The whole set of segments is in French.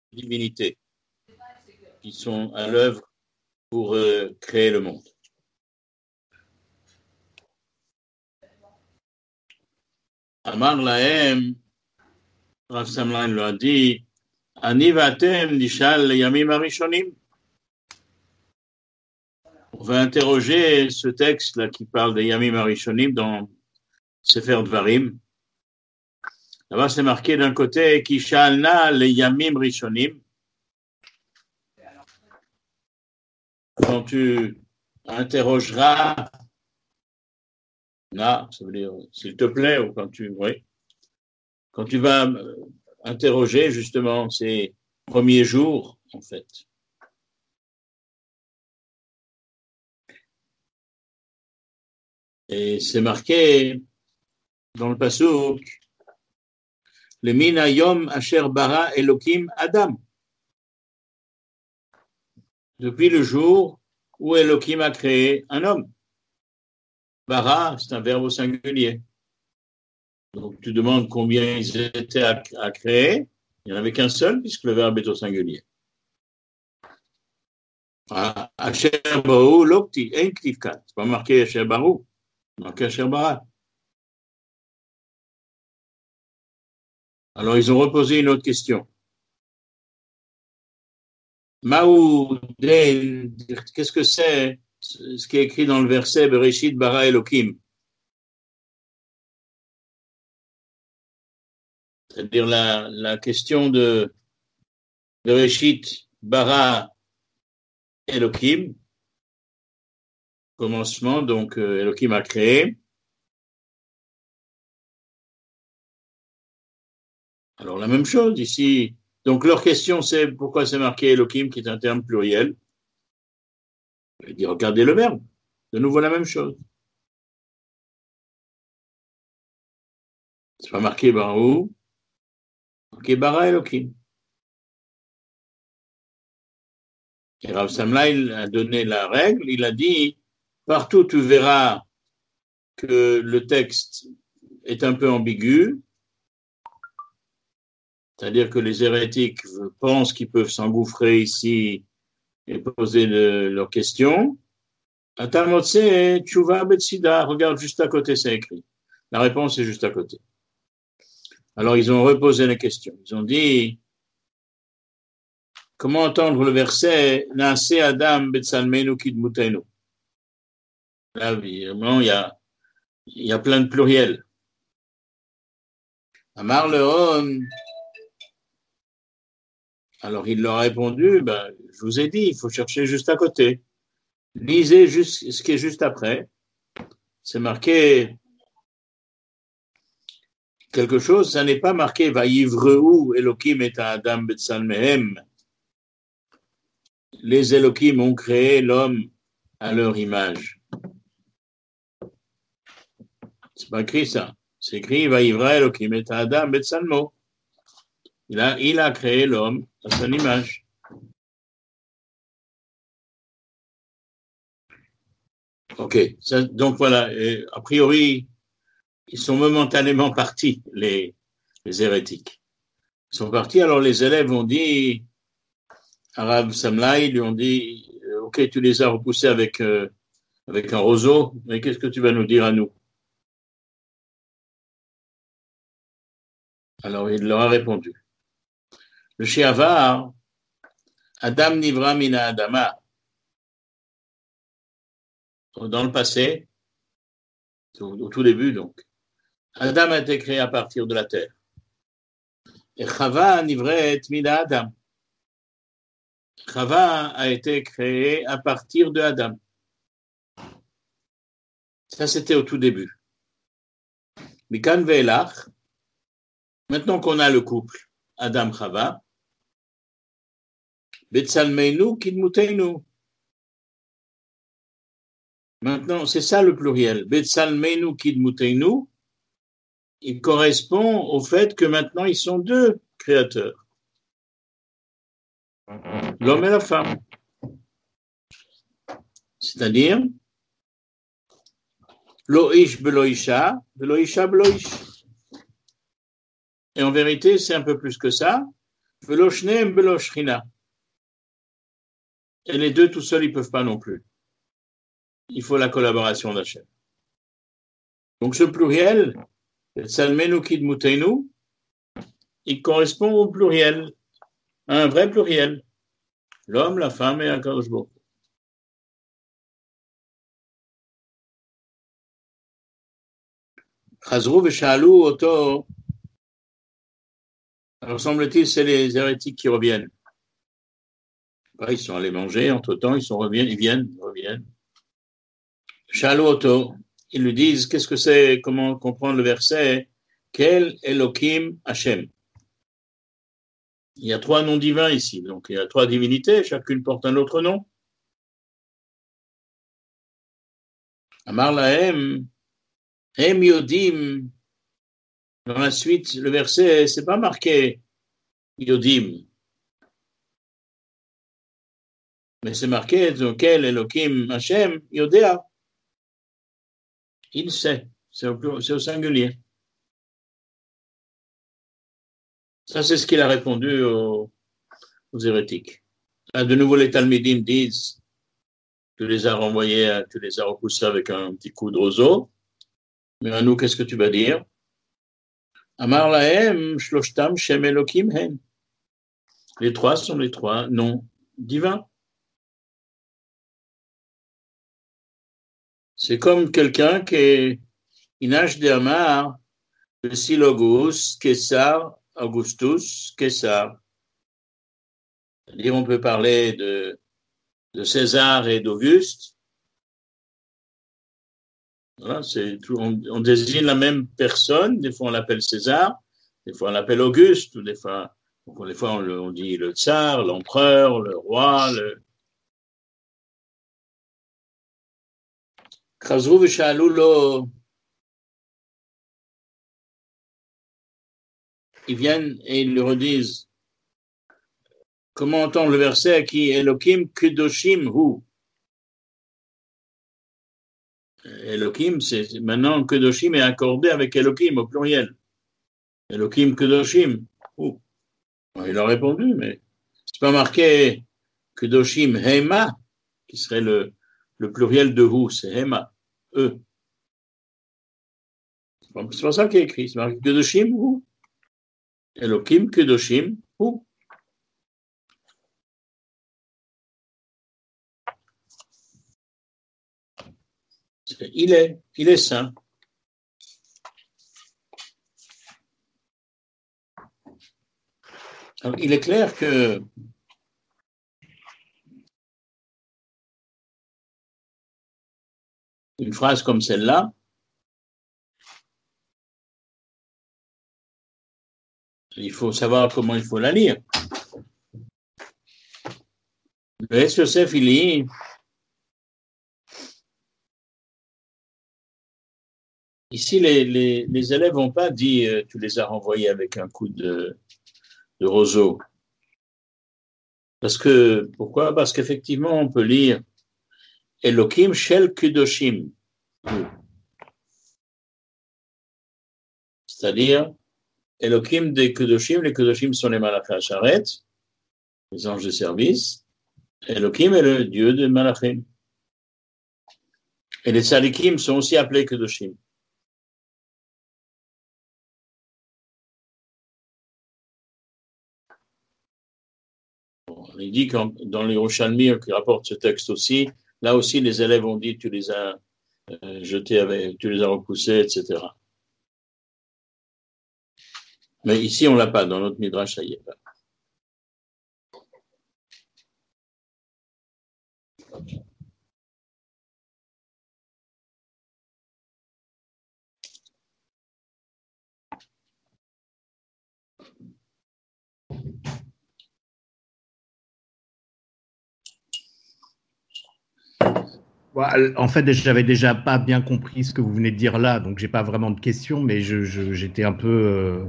divinités qui sont à l'œuvre pour créer le monde. Amar lahem, Rav Samlain lui a dit, Ani vatem nishal yamim arishonim. On va interroger ce texte-là qui parle des yamim arishonim dans Sefer Dvarim. Là-bas, c'est marqué d'un côté, Kishalna le yamim rishonim. Quand tu interrogeras, là, ça veut dire, s'il te plaît, ou quand tu vas interroger justement ces premiers jours, en fait. Et c'est marqué dans le pasuk, le min hayom asher bara Elokim Adam. Depuis le jour où Elokim a créé un homme. Bara, c'est un verbe au singulier. Donc tu demandes combien ils étaient à créer. Il n'y en avait qu'un seul puisque le verbe est au singulier. Asher baru lokti, ein ktivkat. C'est pas marqué Asher baru, c'est marqué Asher bara. Alors ils ont reposé une autre question. Maouden, qu'est-ce que c'est ce qui est écrit dans le verset Bereshit bara Elokim? C'est-à-dire la question de Bereshit bara Elokim, commencement, donc Elokim a créé. Alors la même chose ici. Donc leur question c'est pourquoi c'est marqué Elokim qui est un terme pluriel. Je dis regardez le verbe. De nouveau la même chose. C'est pas marqué Barou, marqué Bara Elokim. Et Rav Samlaï a donné la règle, il a dit partout tu verras que le texte est un peu ambigu, c'est-à-dire que les hérétiques pensent qu'ils peuvent s'engouffrer ici et poser leurs questions. Atamotse Tchouva Betsida, regarde juste à côté, c'est écrit. La réponse est juste à côté. Alors ils ont reposé la question. Ils ont dit comment entendre le verset Naase Adam Betsalmenu Kidmutenu. Là, évidemment, il y a plein de pluriels. Amar Leon. Alors il leur a répondu, je vous ai dit, il faut chercher juste à côté. Lisez juste ce qui est juste après. C'est marqué quelque chose, ça n'est pas marqué Vayivreu Elokim et Adam Betsalmehem. Les Elokim ont créé l'homme à leur image. C'est pas écrit ça. C'est écrit Vayivra Elokim et Adam Betsalmo. Il a créé l'homme à son image. Ok, donc voilà, et a priori, ils sont momentanément partis, les hérétiques. Ils sont partis, alors les élèves ont dit, Rav Samlaï lui ont dit, ok, tu les as repoussés avec un roseau, mais qu'est-ce que tu vas nous dire à nous? Alors il leur a répondu. Le Sheavar, Adam Nivra Mina Adama, dans le passé, au tout début donc, Adam a été créé à partir de la terre. Et Chava Nivret Mina Adam. Chava a été créé à partir de Adam. Ça, c'était au tout début. Mikan Ve'elach, maintenant qu'on a le couple Adam-Chava, Betsalmeinu Kidmuteinu. Maintenant, c'est ça le pluriel. Betsalmeinu Kidmuteinu, il correspond au fait que maintenant ils sont deux créateurs. L'homme et la femme. C'est-à-dire, Lo ish belo isha, velo isha belo ish. Et en vérité, c'est un peu plus que ça. Velo shneim velo shrina. Et les deux tout seuls, ils ne peuvent pas non plus. Il faut la collaboration d'Hachem. Donc ce pluriel, Salmenu Kidmuteinu, il correspond au pluriel, à un vrai pluriel. L'homme, la femme et Akadosh Baruch Hu. Chazrou v'shalou oto. Alors semble-t-il, c'est les hérétiques qui reviennent. Ils sont allés manger, entre-temps, ils reviennent. Shalou oto. Ils lui disent, qu'est-ce que c'est, comment comprendre le verset? Quel Elohim Hashem. Il y a trois noms divins ici, donc il y a trois divinités, chacune porte un autre nom. Amar lahem, hem yodim. Dans la suite, le verset, c'est pas marqué yodim, mais c'est marqué quel Elohim Hashem yodea. Il sait, c'est au singulier. Ça, c'est ce qu'il a répondu aux hérétiques. Là, de nouveau, les Talmidim disent, tu les as renvoyés, tu les as repoussés avec un petit coup de roseau. Mais à nous, qu'est-ce que tu vas dire? Amar lahem, shloshtam shem Elohim hen. Les trois sont les trois noms divins. C'est comme quelqu'un qui est Inash de Amar, le Silogus, Kessar, Augustus, Kessar. C'est-à-dire, on peut parler de César et d'Auguste. Voilà, on désigne la même personne. Des fois, on l'appelle César, des fois, on l'appelle Auguste, ou des fois on dit le tsar, l'empereur, le roi. Chazrou v'shalou lo. Ils viennent et ils le redisent. Comment entendre le verset qui Elohim Kedoshim Hu. Elohim, c'est maintenant Kedoshim est accordé avec Elohim au pluriel. Elohim Kedoshim Hu. Il a répondu, mais c'est pas marqué Kedoshim Hema, qui serait le pluriel de Hu, c'est Hema, eux. C'est pas ça qui est écrit, c'est marqué Kedoshim Hu. Elohim Kedoshim Hu. Il est saint. Alors, il est clair que une phrase comme celle-là, il faut savoir comment il faut la lire. Le S. Yosef, il lit ici, les élèves n'ont pas dit tu les as renvoyés avec un coup de roseau. Pourquoi? Parce qu'effectivement, on peut lire Elohim Shel Kudoshim. C'est-à-dire Elohim des Kudoshim. Les Kudoshim sont les Malachim Sharet, les anges de service. Elohim est le Dieu des Malachim. Et les Tzadikim sont aussi appelés Kudoshim. Il dit que dans les Yerushalmi qui rapportent ce texte aussi, là aussi les élèves ont dit tu les as jetés, tu les as repoussés, etc. Mais ici on l'a pas, dans notre Midrash ça y est pas. En fait, j'avais déjà pas bien compris ce que vous venez de dire là, donc j'ai pas vraiment de questions, mais j'étais un peu,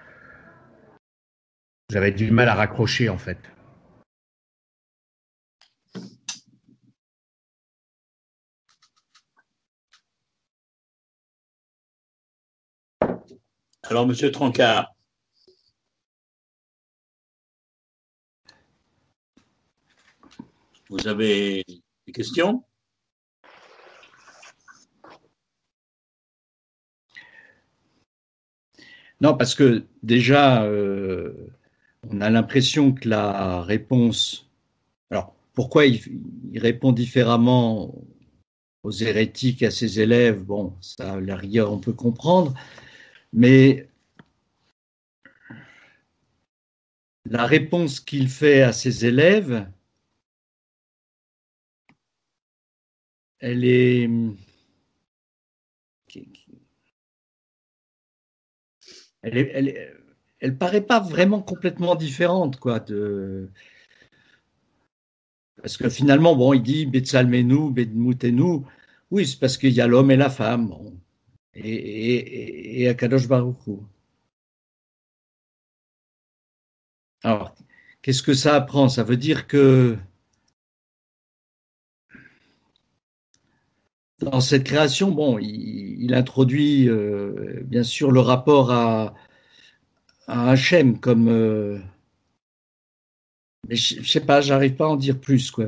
j'avais du mal à raccrocher en fait. Alors Monsieur Trancard, Vous avez des questions? Non, parce que déjà, on a l'impression que la réponse. Alors, pourquoi il répond différemment aux hérétiques, à ses élèves? Bon, ça, à la rigueur, on peut comprendre. Mais la réponse qu'il fait à ses élèves, elle est. Elle paraît pas vraiment complètement différente, quoi. Parce que finalement, bon, il dit Betsalmenu, Bedmutenu. Oui, c'est parce qu'il y a l'homme et la femme. Bon. Et Akadosh Baruch Hu. Alors, qu'est-ce que ça apprend? Ça veut dire que dans cette création, bon, il introduit bien sûr le rapport à Hachem comme. Mais je sais pas, j'arrive pas à en dire plus, quoi.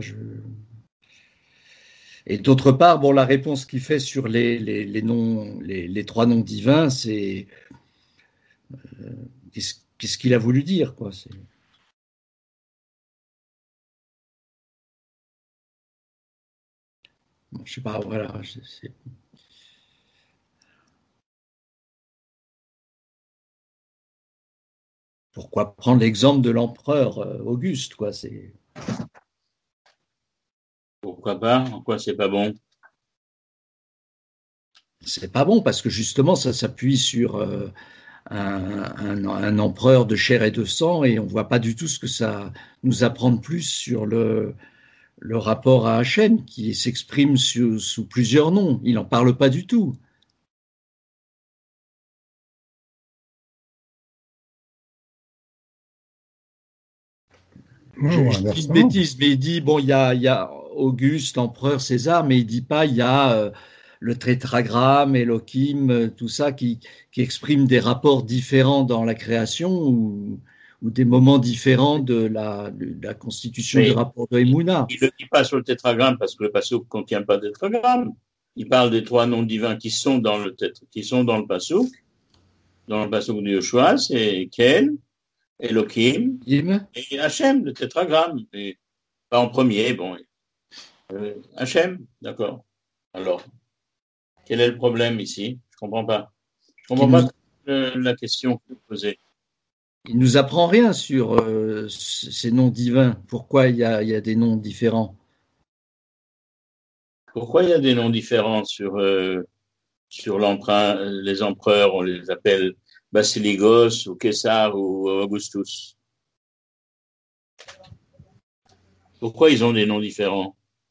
Et d'autre part, bon, la réponse qu'il fait sur les noms, les trois noms divins, c'est qu'est-ce qu'il a voulu dire, quoi. Bon, je sais pas, voilà. Pourquoi prendre l'exemple de l'empereur Auguste, quoi. Pourquoi pas? En quoi c'est pas bon? C'est pas bon parce que justement, ça s'appuie sur un empereur de chair et de sang et on voit pas du tout ce que ça nous apprend de plus sur le rapport à Hachem qui s'exprime sous plusieurs noms. Il n'en parle pas du tout. Je dis une bêtise, mais il dit, bon, il y a Auguste, empereur, César, mais il dit pas, il y a le tétragramme, Elohim, tout ça qui exprime des rapports différents dans la création ou des moments différents de la constitution du Mais rapport de il Emouna. ne le dit pas sur le tétragramme parce que le passouk ne contient pas de tétragramme. Il parle des trois noms divins qui sont dans le passouk. Dans le passouk de Yoshua, c'est Kel, Elohim et Hachem, le tétragramme. Et pas en premier, bon. Hachem, d'accord. Alors, quel est le problème ici? Je comprends pas. Je comprends pas la question que vous posez. Il nous apprend rien sur ces noms divins. Pourquoi il y a des noms différents? Pourquoi il y a des noms différents sur les empereurs, on les appelle Basiligos ou Caesar ou Augustus? Pourquoi ils ont des noms différents?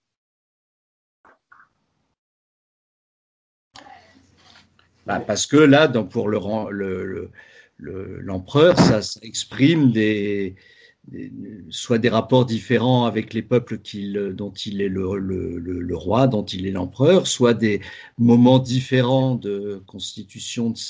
Parce que là, pour l'empereur, ça exprime soit des rapports différents avec les peuples dont il est le roi, dont il est l'empereur, soit des moments différents de constitution de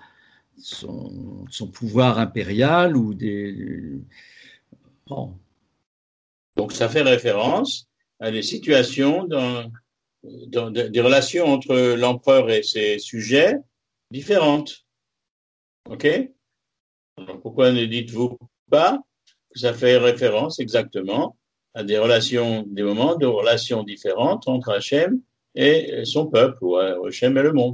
son pouvoir impérial ou des. Bon. Donc ça fait référence à des situations des relations entre l'empereur et ses sujets différentes. OK? Alors pourquoi ne dites-vous pas que ça fait référence exactement à des moments de relations différentes entre Hachem et son peuple, ou Hachem et le monde?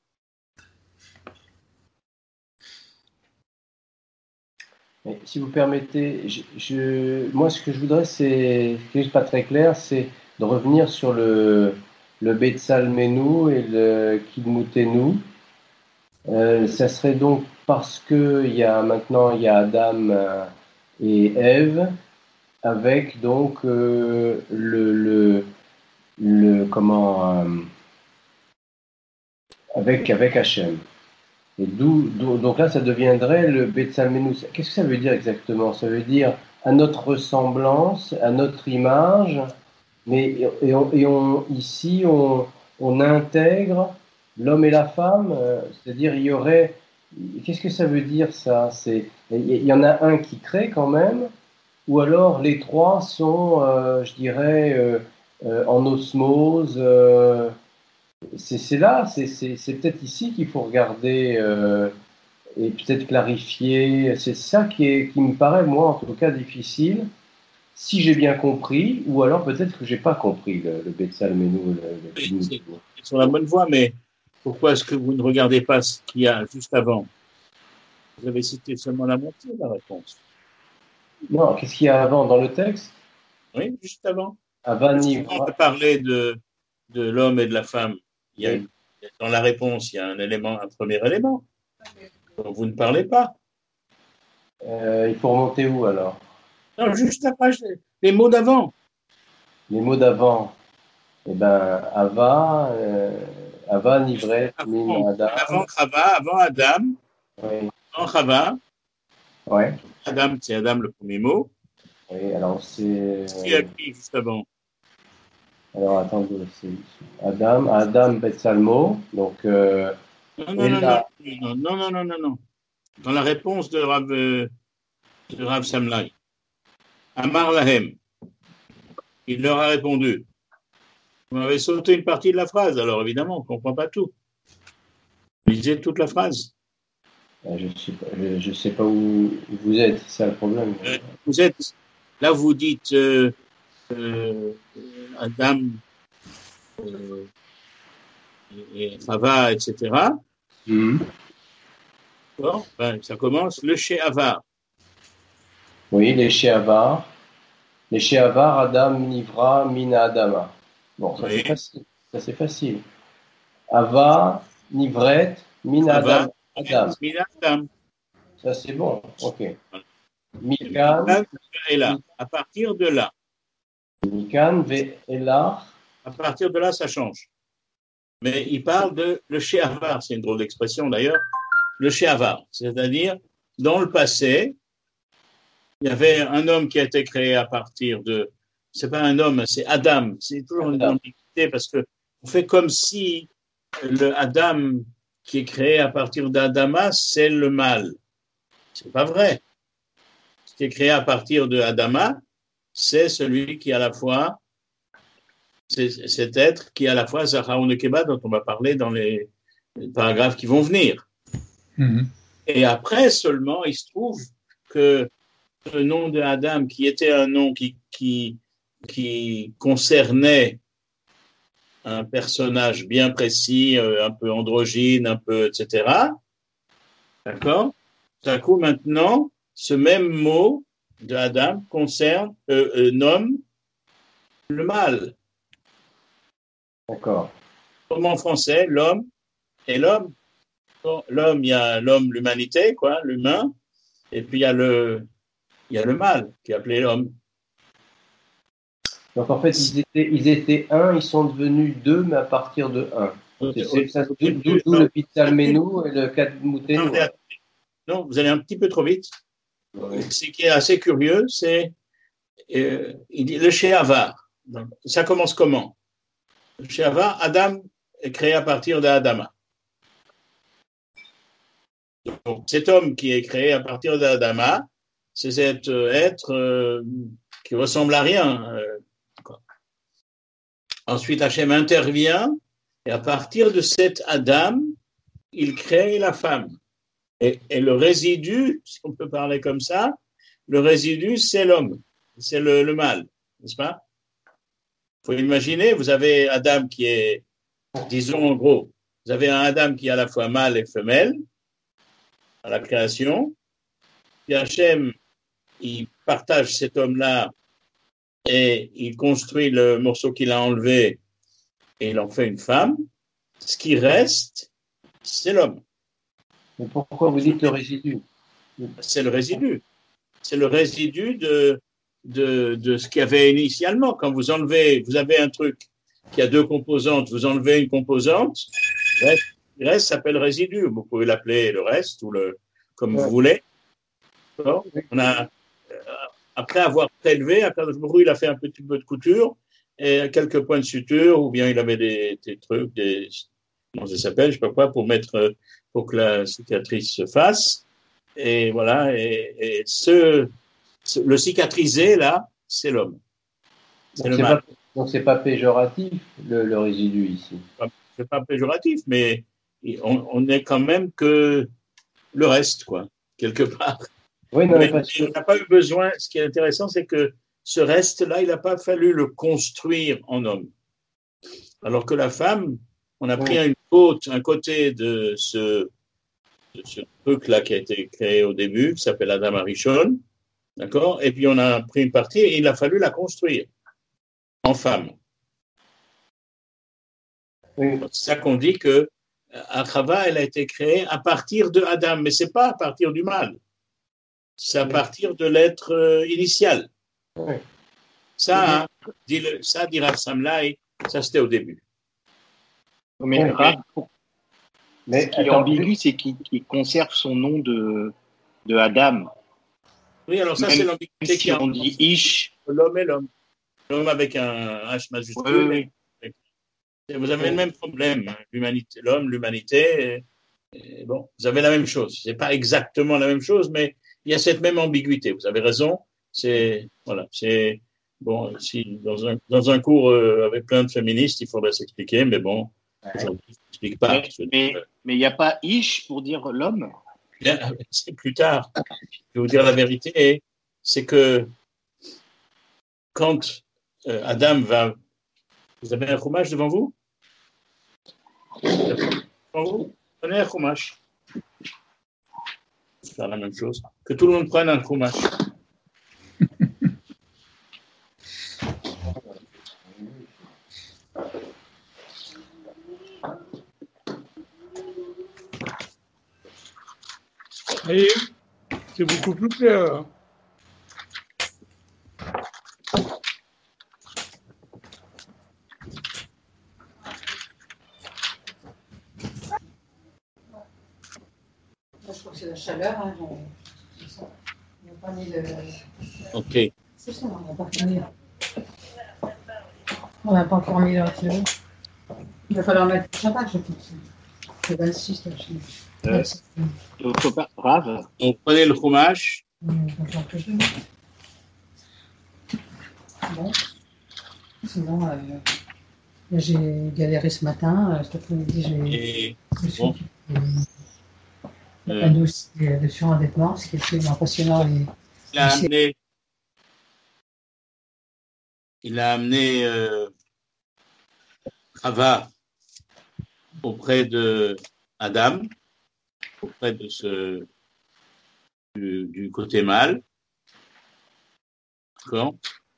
Mais si vous permettez, moi ce que je voudrais, c'est, ce qui n'est pas très clair, c'est de revenir sur le Betsalmenu et le Kidmutenu. Ça serait donc parce que maintenant il y a Adam et Ève, avec donc avec Hachem. Et donc là, ça deviendrait le Betsalmenu. Qu'est-ce que ça veut dire exactement? Ça veut dire à notre ressemblance, à notre image, mais ici, on intègre l'homme et la femme, c'est-à-dire il y aurait. Qu'est-ce que ça veut dire ça? Il y en a un qui crée quand même, ou alors les trois sont, je dirais, en osmose. C'est là, c'est peut-être ici qu'il faut regarder et peut-être clarifier. C'est ça qui me paraît, moi, en tout cas, difficile. Si j'ai bien compris, ou alors peut-être que j'ai pas compris le Betsalmenu, le C'est sur la bonne voie, mais pourquoi est-ce que vous ne regardez pas ce qu'il y a juste avant? Vous avez cité seulement la moitié de la réponse. Non, qu'est-ce qu'il y a avant dans le texte? Oui, juste avant. Avant Juste avant de Nivra. parler de l'homme et de la femme, il y a Oui. dans la réponse, il y a un élément, un premier élément dont vous ne parlez pas. Il faut remonter où alors? Non, juste la page, les mots d'avant. Les mots d'avant. Eh ben, Ava, Nivret, Min, Avant Adam. Chava, avant Adam, Oui. avant Chava. Ouais. Adam, c'est Adam le premier mot. Oui, alors c'est. Qu'est-ce qu'il y a écrit juste avant? Alors attendez, c'est Adam Betsalmo. Donc, Non, non, et non, non, là, non, non, non, non, non, non. Dans la réponse de Rav Samlai, Amar Lahem, il leur a répondu. Vous m'avez sauté une partie de la phrase, alors évidemment, on ne comprend pas tout. Lisez toute la phrase. je sais pas où vous êtes, c'est ça le problème. Vous êtes, là, vous dites euh, Adam euh, et Chava, etc. Bon, ben, ça commence le She'avar. Oui, les Sheavar, Adam, Nivra, Mina, Adama. Bon, ça c'est Oui, facile. Ça c'est facile. Ava, Nivret, Mina, Chava, Adam. Adam. Mina, Adam. Ça c'est bon. Ok. Et Mikan, Mikan est là. À partir de là, Mikan, Ve, Elach. à partir de là, ça change. Mais il parle de le She'avar, c'est une drôle d'expression d'ailleurs, le She'avar, c'est-à-dire dans le passé, il y avait un homme qui a été créé à partir de, c'est pas un homme, c'est Adam, c'est toujours une Adam. ambiguïté parce que on fait comme si le Adam qui est créé à partir d'Adama, c'est le mal. C'est pas vrai. Ce qui est créé à partir de Adama, c'est celui qui à la fois, c'est cet être qui à la fois Zahra Nekeba dont on va parler dans les paragraphes qui vont venir. Mhm. Et après seulement, il se trouve que le nom de Adam, qui était un nom qui concernait un personnage bien précis, un peu androgyne, un peu, etc. D'accord? Tout à coup, maintenant, ce même mot de Adam nomme le mal. D'accord. Comme en français, l'homme et l'homme. Bon, l'homme, il y a l'homme, l'humanité, quoi, l'humain, et puis il y a le mal qui est appelé l'homme. Donc en fait, ils étaient un, ils sont devenus deux, mais à partir de un. C'est ça, d'où le Pitsalmenu et le Kadmutenu. Non, vous allez un petit peu trop vite. Oui. Ce qui est assez curieux, c'est il dit le She'avar. Ça commence comment? Le She'avar, Adam est créé à partir d'Adama. Donc, cet homme qui est créé à partir d'Adama, c'est cet être qui ressemble à rien. Ensuite, Hachem intervient et à partir de cet Adam, il crée la femme. Et le résidu, si on peut parler comme ça, le résidu, c'est l'homme, c'est le mâle, n'est-ce pas? Il faut imaginer, vous avez Adam qui est, disons en gros, vous avez un Adam qui est à la fois mâle et femelle à la création, puis Hachem, il partage cet homme-là et il construit le morceau qu'il a enlevé et il en fait une femme. Ce qui reste, c'est l'homme. Mais pourquoi vous dites le résidu? C'est le résidu. C'est le résidu de ce qu'il y avait initialement. Quand vous avez un truc qui a deux composantes, vous enlevez une composante, le reste s'appelle résidu. Vous pouvez l'appeler le reste ou comme vous voulez. On a, après avoir prélevé, il a fait un petit peu de couture et quelques points de suture, ou bien il avait des trucs, comment ça s'appelle, je ne sais pas quoi, pour que la cicatrice se fasse. Et voilà, et Le cicatrisé, là, c'est l'homme. C'est le mâle. Donc, c'est pas péjoratif, le résidu ici. C'est pas péjoratif, mais on est quand même que le reste, quoi, quelque part. Oui, non, mais on n'a pas eu besoin. Ce qui est intéressant, c'est que ce reste-là, il n'a pas fallu le construire en homme. Alors que la femme, on a pris un côté de ce truc-là qui a été créé au début, qui s'appelle Adam Arishon, d'accord? Et puis on a pris une partie et il a fallu la construire en femme. Oui. C'est ça qu'on dit que Chava, elle a été créée à partir de Adam, mais c'est pas à partir du mâle. C'est à partir de l'être initial. Oui. Ça, dit Rav Samlaï, ça c'était au début. Mais Rav, mais ce qui est ambigu, c'est qu'il conserve son nom de Adam. Oui, alors ça, c'est l'ambiguïté si on dit Ish. L'homme et l'homme. L'homme avec un H majuscule. Oui. Vous avez le même problème. L'humanité, l'homme, l'humanité. Bon, vous avez la même chose. C'est pas exactement la même chose, mais il y a cette même ambiguïté. Vous avez raison. C'est voilà. C'est bon. Si dans un cours avec plein de féministes, il faudrait s'expliquer, mais bon, aujourd'hui, je n'explique pas. Mais il n'y a pas Ish pour dire l'homme. C'est plus tard. Je vais vous dire la vérité, c'est que quand Adam va... Vous avez un chumash devant vous? Vous prenez un chumash. C'est faire la même chose. Que tout le monde prenne un chumash. Voyez, c'est beaucoup plus clair. Je crois que c'est la chaleur. Hein, on n'a pas mis le... Ok. C'est ça, on n'a pas encore mis le... Il va falloir mettre le Shabbat, je pense. C'est 26, là. Rav. On prenait le chumash. Bon. Sinon, j'ai galéré ce matin. Cet après-midi, j'ai bon. adouci le surendettement, ce qui est impressionnant. Il a amené Chava auprès de Adam, auprès de du côté mâle. D'accord.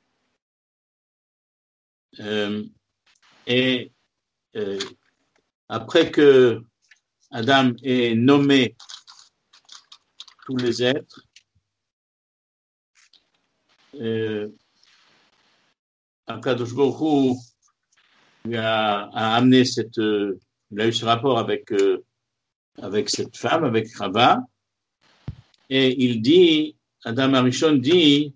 Et après que Adam ait nommé tous les êtres, Akadosh Baruch Hu lui a amené il a eu ce rapport avec cette femme, avec Chava, et il dit, Adam Arishon dit,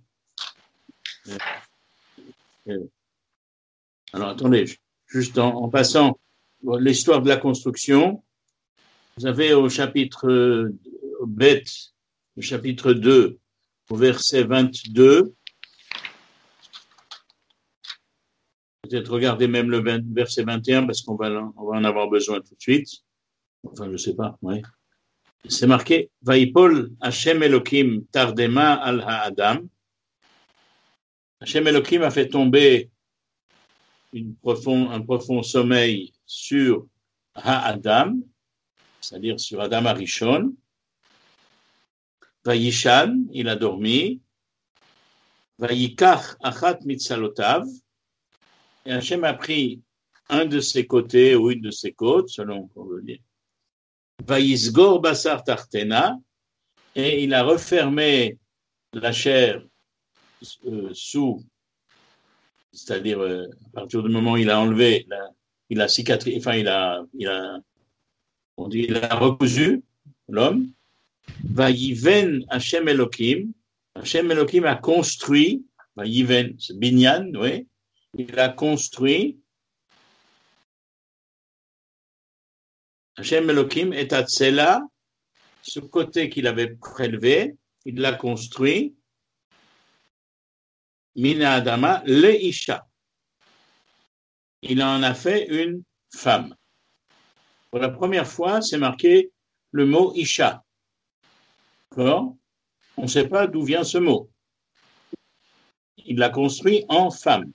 alors attendez, juste en passant l'histoire de la construction, vous avez au chapitre Bet, le chapitre 2, au verset 22, peut-être regardez même le verset 21 parce qu'on va en avoir besoin tout de suite. Enfin, je ne sais pas, oui. C'est marqué Vaipol Hashem Elohim tardema al ha'adam. Hashem Elohim a fait tomber un profond sommeil sur ha'adam, c'est-à-dire sur Adam Arishon. Vayishan, il a dormi. Vayikach achat mitzalotav. Et Hachem a pris un de ses côtés ou une de ses côtes, selon qu'on veut dire. Vayisgor basar tartena, et il a refermé la chair sous, c'est-à-dire à partir du moment où il a enlevé, il a cicatrisé, enfin il a recousu l'homme. Vayiven Hachem Elohim a construit, Vayiven, c'est binyan, oui. Il a construit Hashem Elohim et Atzela, ce côté qu'il avait prélevé, il l'a construit Mina Adama le Isha. Il en a fait une femme. Pour la première fois, c'est marqué le mot Isha. D'accord ? On ne sait pas d'où vient ce mot. Il l'a construit en femme.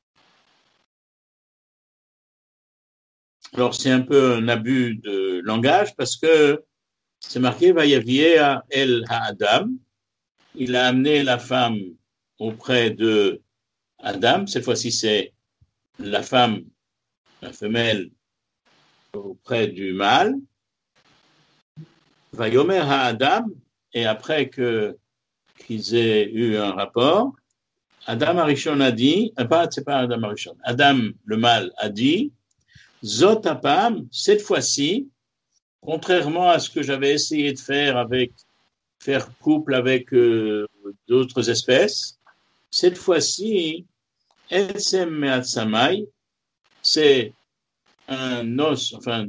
Alors, c'est un peu un abus de langage parce que c'est marqué Vayaviea el Ha'adam. Il a amené la femme auprès de Adam. Cette fois-ci, c'est la femme, la femelle, auprès du mâle. Vayomer Ha'adam. Et après qu'ils aient eu un rapport, Adam Arishon a dit, c'est pas Adam Arishon, Adam le mâle a dit, Zot apam, cette fois-ci, contrairement à ce que j'avais essayé de faire couple avec d'autres espèces, cette fois-ci, Etsem Me'atsamai, c'est un os, enfin,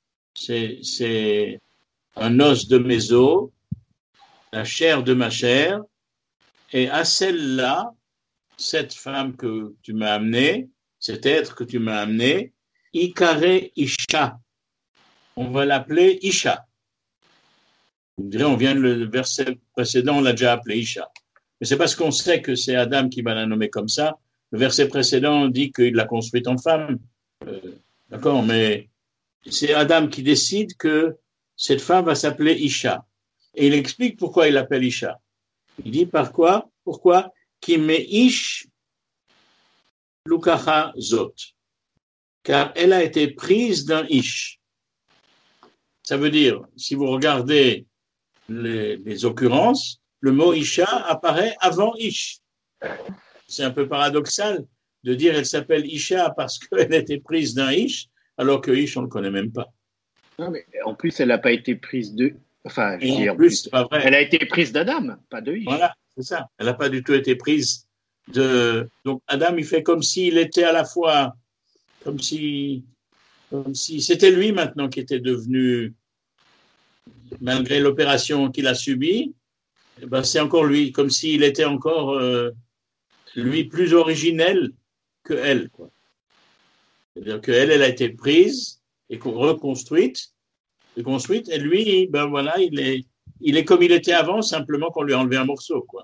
c'est un os de mes os, la chair de ma chair, et à celle-là, cette femme que tu m'as amenée, cet être que tu m'as amené, Ikare Isha. On va l'appeler Isha. Vous me direz, on vient le verset précédent, on l'a déjà appelé Isha. Mais c'est parce qu'on sait que c'est Adam qui va la nommer comme ça. Le verset précédent dit qu'il l'a construite en femme. D'accord, mais c'est Adam qui décide que cette femme va s'appeler Isha. Et il explique pourquoi il l'appelle Isha. Il dit pourquoi Ki meish lukacha zot. Car elle a été prise d'un ish. Ça veut dire, si vous regardez les occurrences, le mot Isha apparaît avant ish. C'est un peu paradoxal de dire elle s'appelle Isha parce qu'elle a été prise d'un ish, alors que ish on ne le connaît même pas. Non, mais en plus, elle n'a pas été prise de. Enfin, je dis en plus, c'est pas vrai. Elle a été prise d'Adam, pas de Ish. Voilà, c'est ça. Elle n'a pas du tout été prise de. Donc Adam, il fait comme s'il était à la fois, comme si c'était lui maintenant qui était devenu, malgré l'opération qu'il a subie, ben c'est encore lui, comme s'il était encore lui plus originel que elle, quoi. C'est-à-dire qu'elle, elle a été prise et reconstruite, et lui, ben voilà, il est comme il était avant, simplement qu'on lui a enlevé un morceau, quoi.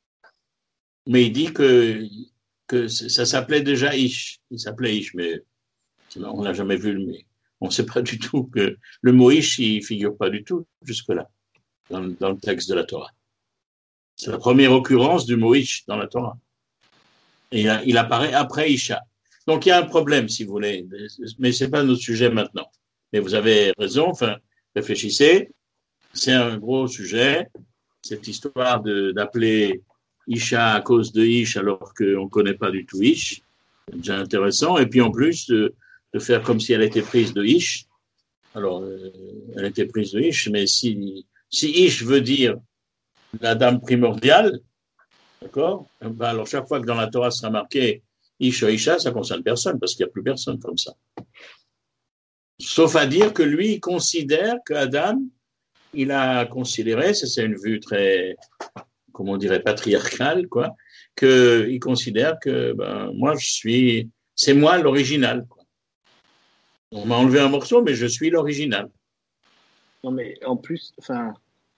Mais il dit que ça s'appelait déjà Ish. Il s'appelait Ish, mais on l'a jamais vu, mais on ne sait pas du tout que le mot Ish, il figure pas du tout jusque-là, dans le texte de la Torah. C'est la première occurrence du mot Ish dans la Torah. Et il apparaît après Isha. Donc il y a un problème, si vous voulez, mais c'est pas notre sujet maintenant. Mais vous avez raison, enfin, réfléchissez. C'est un gros sujet, cette histoire d'appeler Isha à cause de Ish alors qu'on ne connaît pas du tout Ish. C'est déjà intéressant. Et puis en plus, de faire comme si elle était prise de Ish. Alors, elle était prise de Ish, mais si Ish veut dire la dame primordiale, d'accord, ben alors chaque fois que dans la Torah sera marqué Ish ou Isha, ça ne concerne personne, parce qu'il n'y a plus personne comme ça. Sauf à dire que lui, il considère qu'Adam, il a considéré, ça c'est une vue très, comment on dirait, patriarcale, quoi, qu'il considère que moi, c'est moi l'original, quoi. On m'a enlevé un morceau, mais je suis l'original. Non, mais en plus, enfin,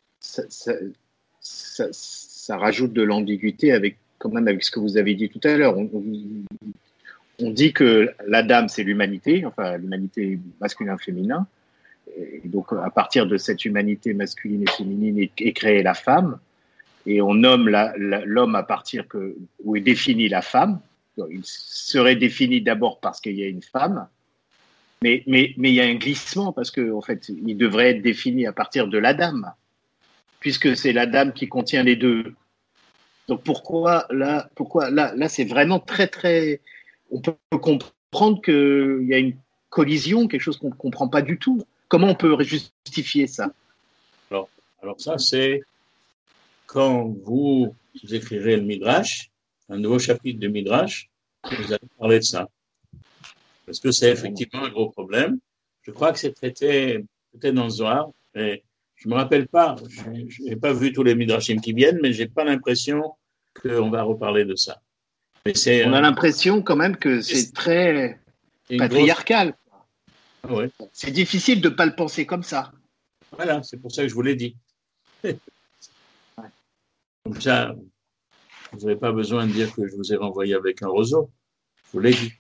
ça rajoute de l'ambiguïté avec ce que vous avez dit tout à l'heure. On dit que la dame, c'est l'humanité, enfin l'humanité masculin-féminin. Et donc, à partir de cette humanité masculine et féminine est créée la femme. Et on nomme l'homme à partir où est définie la femme. Il serait défini d'abord parce qu'il y a une femme. Mais il y a un glissement parce qu'en fait, il devrait être défini à partir de la dame, puisque c'est la dame qui contient les deux. Donc pourquoi là, c'est vraiment très, très. On peut comprendre qu'il y a une collision, quelque chose qu'on ne comprend pas du tout. Comment on peut justifier ça? Alors ça, c'est quand vous écrirez le Midrash, un nouveau chapitre de Midrash, vous allez parler de ça. Parce que c'est effectivement un gros problème. Je crois que c'est traité peut-être dans le Zohar, et je ne me rappelle pas, je n'ai pas vu tous les Midrashim qui viennent, mais je n'ai pas l'impression qu'on va reparler de ça. Mais on a l'impression quand même que c'est très patriarcal. Ouais. C'est difficile de ne pas le penser comme ça. Voilà, c'est pour ça que je vous l'ai dit. Comme ça, vous n'avez pas besoin de dire que je vous ai renvoyé avec un roseau. Je vous l'ai dit.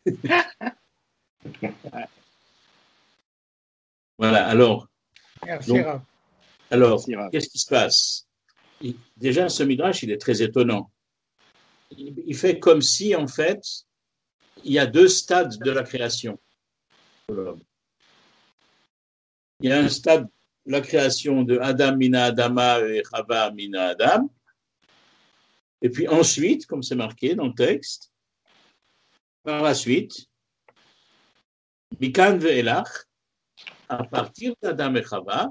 Voilà, alors. Merci, Rav. Alors, qu'est-ce qui se passe? Déjà, ce midrash, il est très étonnant. Il fait comme si, en fait, il y a deux stades de la création de l'homme. Il y a un stade, la création de Adam mina Adama et Chava mina Adam. Et puis ensuite, comme c'est marqué dans le texte, par la suite, Mikan ve'elach, à partir d'Adam et Chava,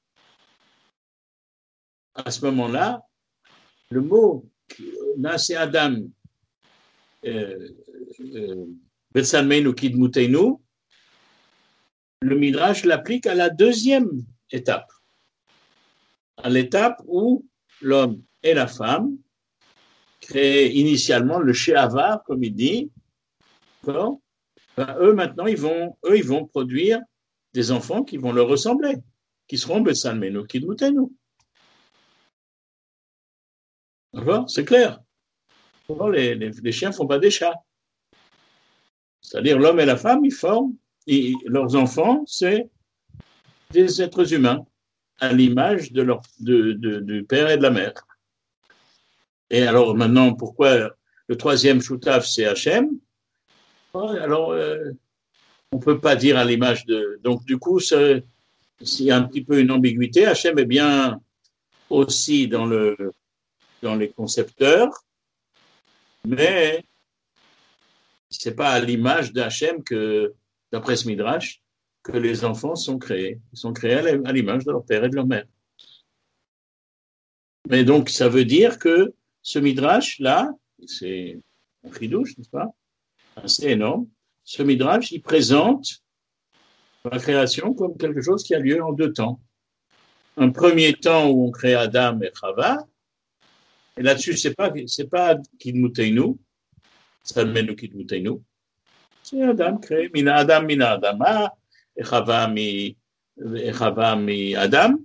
à ce moment-là, le mot Nase Adam, Betsalmeinu Kidmuteinu, le Midrash l'applique à la deuxième étape, à l'étape où l'homme et la femme créent initialement le She'avar, comme il dit. Ben, eux, maintenant, ils vont produire des enfants qui vont leur ressembler, qui seront Betsalmeinu Kidmuteinu. D'accord? C'est clair. Les chiens ne font pas des chats. C'est-à-dire l'homme et la femme, ils forment, leurs enfants, c'est des êtres humains, à l'image du père et de la mère. Et alors maintenant, pourquoi le troisième choutaf, c'est Hachem? Alors, on ne peut pas dire à l'image de... Donc, du coup, s'il y a un petit peu une ambiguïté, Hachem est bien aussi dans les concepteurs, mais ce n'est pas à l'image d'Hachem que, d'après ce Midrash, que les enfants sont créés. Ils sont créés à l'image de leur père et de leur mère. Mais donc, ça veut dire que ce Midrash-là, c'est un chidouche, n'est-ce pas? Assez énorme. Ce Midrash, il présente la création comme quelque chose qui a lieu en deux temps. Un premier temps où on crée Adam et Chava, et là-dessus, c'est pas Kidmuteinu, Salmenu Kidmuteinu, c'est Adam créé, Mina Adama, et Chava mi Adam.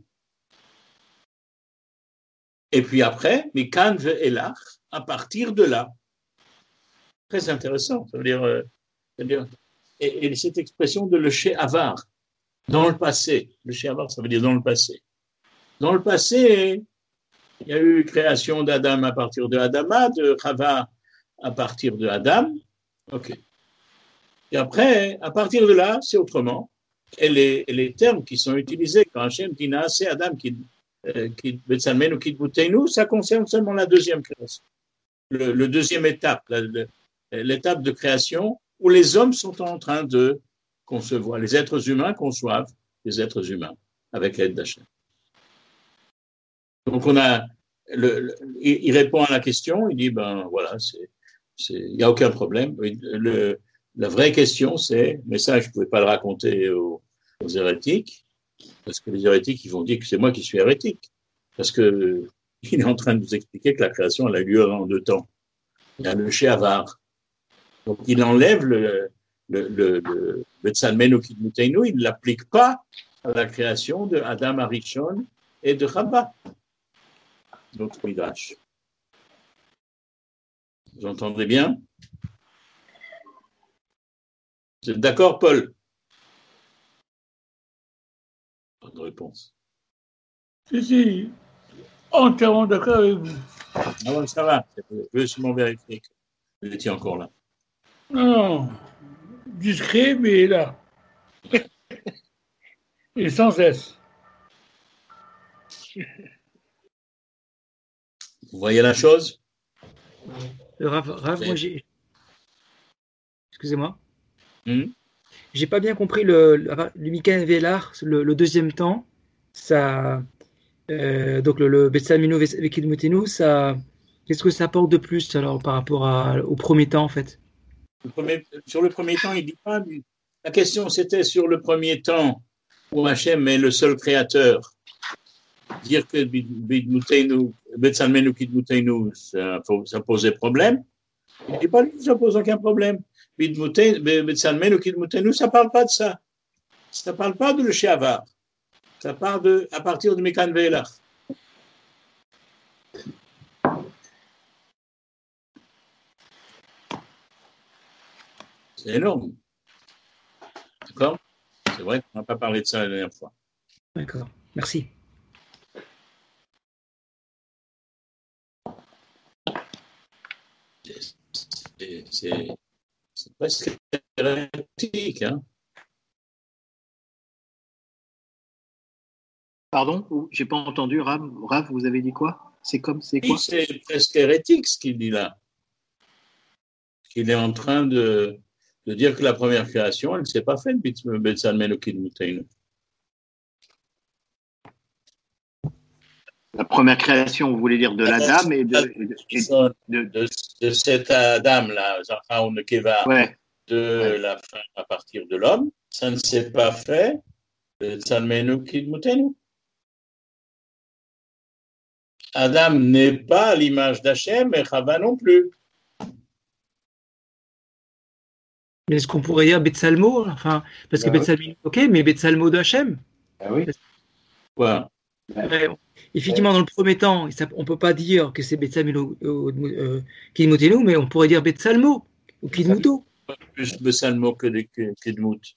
Et puis après, Mikan ve'elach, à partir de là. Très intéressant, ça veut dire et cette expression de le She'avar, dans le passé. Le She'avar, ça veut dire dans le passé. Dans le passé, il y a eu création d'Adam à partir de Adama, de Chava à partir de Adam. OK. Et après, à partir de là, c'est autrement. Et les termes qui sont utilisés quand Hachem dit Naaseh Adam qui Betsalmeinu Kidmuteinu, ça concerne seulement la deuxième création. Le deuxième étape, l'étape de création où les hommes sont en train de concevoir, les êtres humains conçoivent les êtres humains avec l'aide d'Hachem. Donc il répond à la question, il dit ben voilà, il n'y a aucun problème. La vraie question c'est, mais ça je ne pouvais pas le raconter aux hérétiques, parce que les hérétiques ils vont dire que c'est moi qui suis hérétique, parce que il est en train de nous expliquer que la création elle a lieu en deux temps. Il y a le She'avar. Donc il enlève le Betsalmeinu Kidmuteinu, il ne l'applique pas à la création de Adam Arishon et de Chava. D'autres midrash. Vous entendez bien? Vous êtes d'accord, Paul? Pas de réponse. Si, entièrement d'accord avec vous. Ah bon, ça va. Je veux seulement vérifier que vous étiez encore là. Non, discret, mais là. Et sans cesse. Vous voyez la chose? Rav, moi j'ai... Excusez-moi. J'ai pas bien compris le Mikan Ve'elach, le deuxième temps. Ça, donc le Betsalmeinu Kidmuteinu, ça, qu'est-ce que ça apporte de plus alors par rapport au premier temps en fait? Sur le premier temps, il dit pas. La question c'était sur le premier temps où Hachem est le seul créateur. Dire que Betsalmeinu Kidmuteinu, ça posait problème. Il ne dit pas, ça pose aucun problème. Betsalmenu Kidmutenu, ça ne parle pas de ça. Ça ne parle pas de le Sheavar. Ça parle à partir de Mikan Ve'elach. C'est énorme. D'accord? C'est vrai qu'on n'a pas parlé de ça la dernière fois. D'accord, merci. C'est presque hérétique, hein? Pardon, j'ai pas entendu, Rav, vous avez dit quoi? C'est quoi? Oui, c'est presque hérétique ce qu'il dit là. Qu'il est en train de dire que la première création, elle ne s'est pas faite, Betsalmenu Kidmutenu. La première création, vous voulez dire de l'Adam et de cet Adam-là, Zachar ou Nekeva, ouais. La fin à partir de l'homme, ça ne s'est pas fait, Betsalmenu Kidmutenu. Adam n'est pas à l'image d'Hachem et Chava non plus. Mais est-ce qu'on pourrait dire Betsalmo? Enfin, parce que Betsalmo, ok, mais Betsalmo de Hachem? Ah oui. Quoi? Effectivement, dans le premier temps, on ne peut pas dire que c'est Betsalmo Kidmutenu, mais on pourrait dire Betsalmo ou Kidmuto. Plus Betsalmo que Kidmut.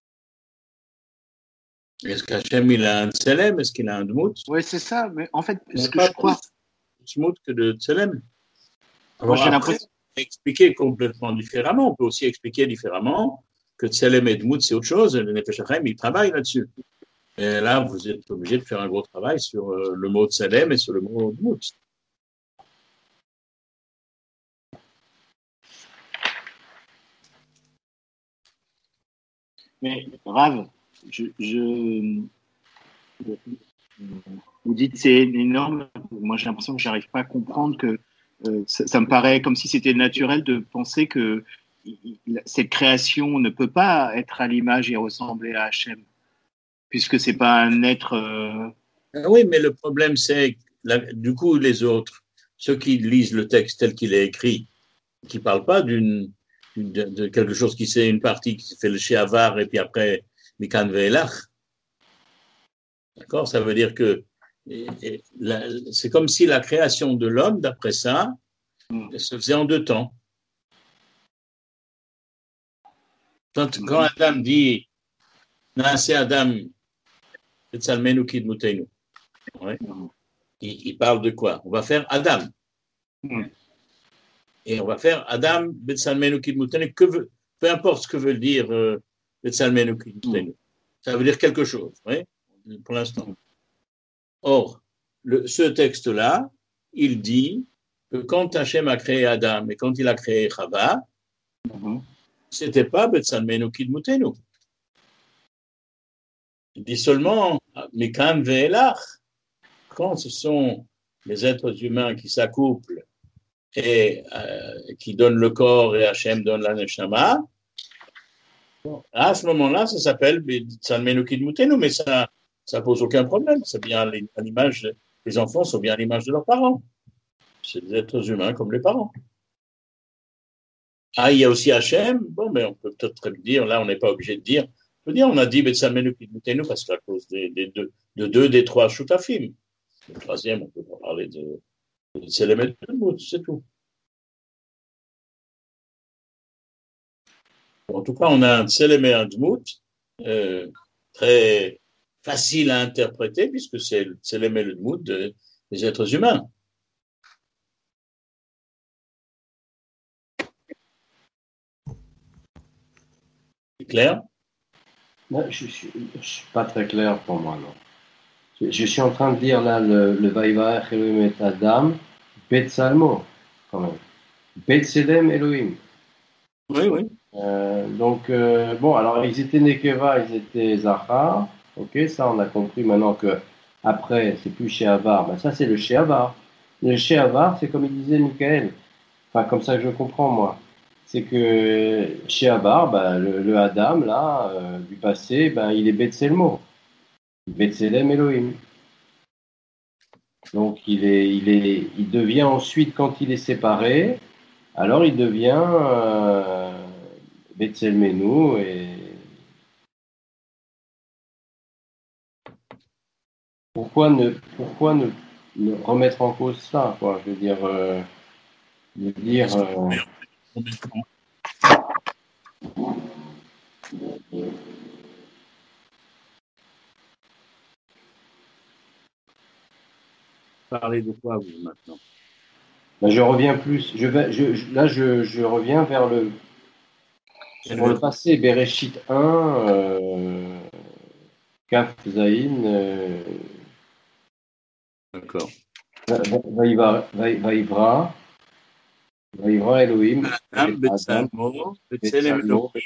Est-ce qu'Hachem, il a un Tselem? Est-ce qu'il a un Dmut? Oui, c'est ça. Mais en fait, ce que je crois. Dmut que de Tselem. Moi, j'ai l'impression. Expliquer complètement différemment. On peut aussi expliquer différemment que Tselem et Dmut, c'est autre chose. Le Nefesh HaChaim, il travaille là-dessus. Et là, vous êtes obligé de faire un gros travail sur le mot Tselem et sur le mot Dmut. Mais Rav, vous dites c'est énorme. Moi, j'ai l'impression que j'arrive pas à comprendre que ça me paraît comme si c'était naturel de penser que cette création ne peut pas être à l'image et ressembler à Hachem, puisque c'est pas un être. Oui, mais le problème, c'est du coup, les autres, ceux qui lisent le texte tel qu'il est écrit, qui ne parlent pas de quelque chose qui c'est une partie qui fait le Sheavar et puis après Mikan Ve'elach. D'accord? Ça veut dire que c'est comme si la création de l'homme, d'après ça, se faisait en 2 temps. Quand Adam dit Naase Adam Betsalmenu Kidmutenu, il parle de quoi? On va faire Adam. Et on va faire Adam Betsalmenu Kidmutenu. Peu importe ce que veut dire Betsalmenu Kidmutenu. Ça veut dire quelque chose, oui, pour l'instant. Or, ce texte-là, il dit que quand Hachem a créé Adam et quand il a créé Chava, c'était pas Betsalmenu Kidmutenu. Il dit seulement Mikan Ve'elach. Quand ce sont les êtres humains qui s'accouplent et qui donnent le corps et Hachem donne la neshama, à ce moment-là, ça s'appelle Betsalmenu Kidmutenu, mais ça pose aucun problème. C'est bien à l'image, les enfants sont bien à l'image de leurs parents. C'est des êtres humains comme les parents. Ah, il y a aussi Hachem. Bon, mais on peut peut-être dire, là, on n'est pas obligé de dire. On peut dire, on a dit Betsalmenu Kidmutenu parce qu'à cause des deux des 3 Shutafim. Le 3e, on peut parler de Tselem et Dmut, c'est tout. En tout cas, on a un Tselem et un Dmut très facile à interpréter puisque c'est le Tselem et le Dmut des êtres humains. C'est clair? Non, je suis pas très clair pour moi, non. Je suis en train de dire là le Vaïvaach Elohim et Adam, Betsalmo, quand même. Betselem Elohim. Oui. Donc, bon, alors ils étaient Nekeva, ils étaient Zachar. Ok, ça on a compris maintenant que après, c'est plus Sheavar. Ben, ça c'est le Sheavar. Le Sheavar, c'est comme il disait Michael. Enfin, comme ça que je comprends moi. C'est que Sheavar, ben, le Adam là, du passé, ben, il est Betselmo. Betselem Elohim. Donc il devient ensuite, quand il est séparé, alors il devient Betzelmenu et pourquoi ne remettre en cause ça, quoi? Je veux dire, Parlez de quoi, vous, maintenant? ben, je reviens plus. Je reviens vers sur le passé. Bereshit 1, Kaf Zaïn. D'accord. Vaïvra Elohim. Adam, Betsalmo, Betselem Elohim,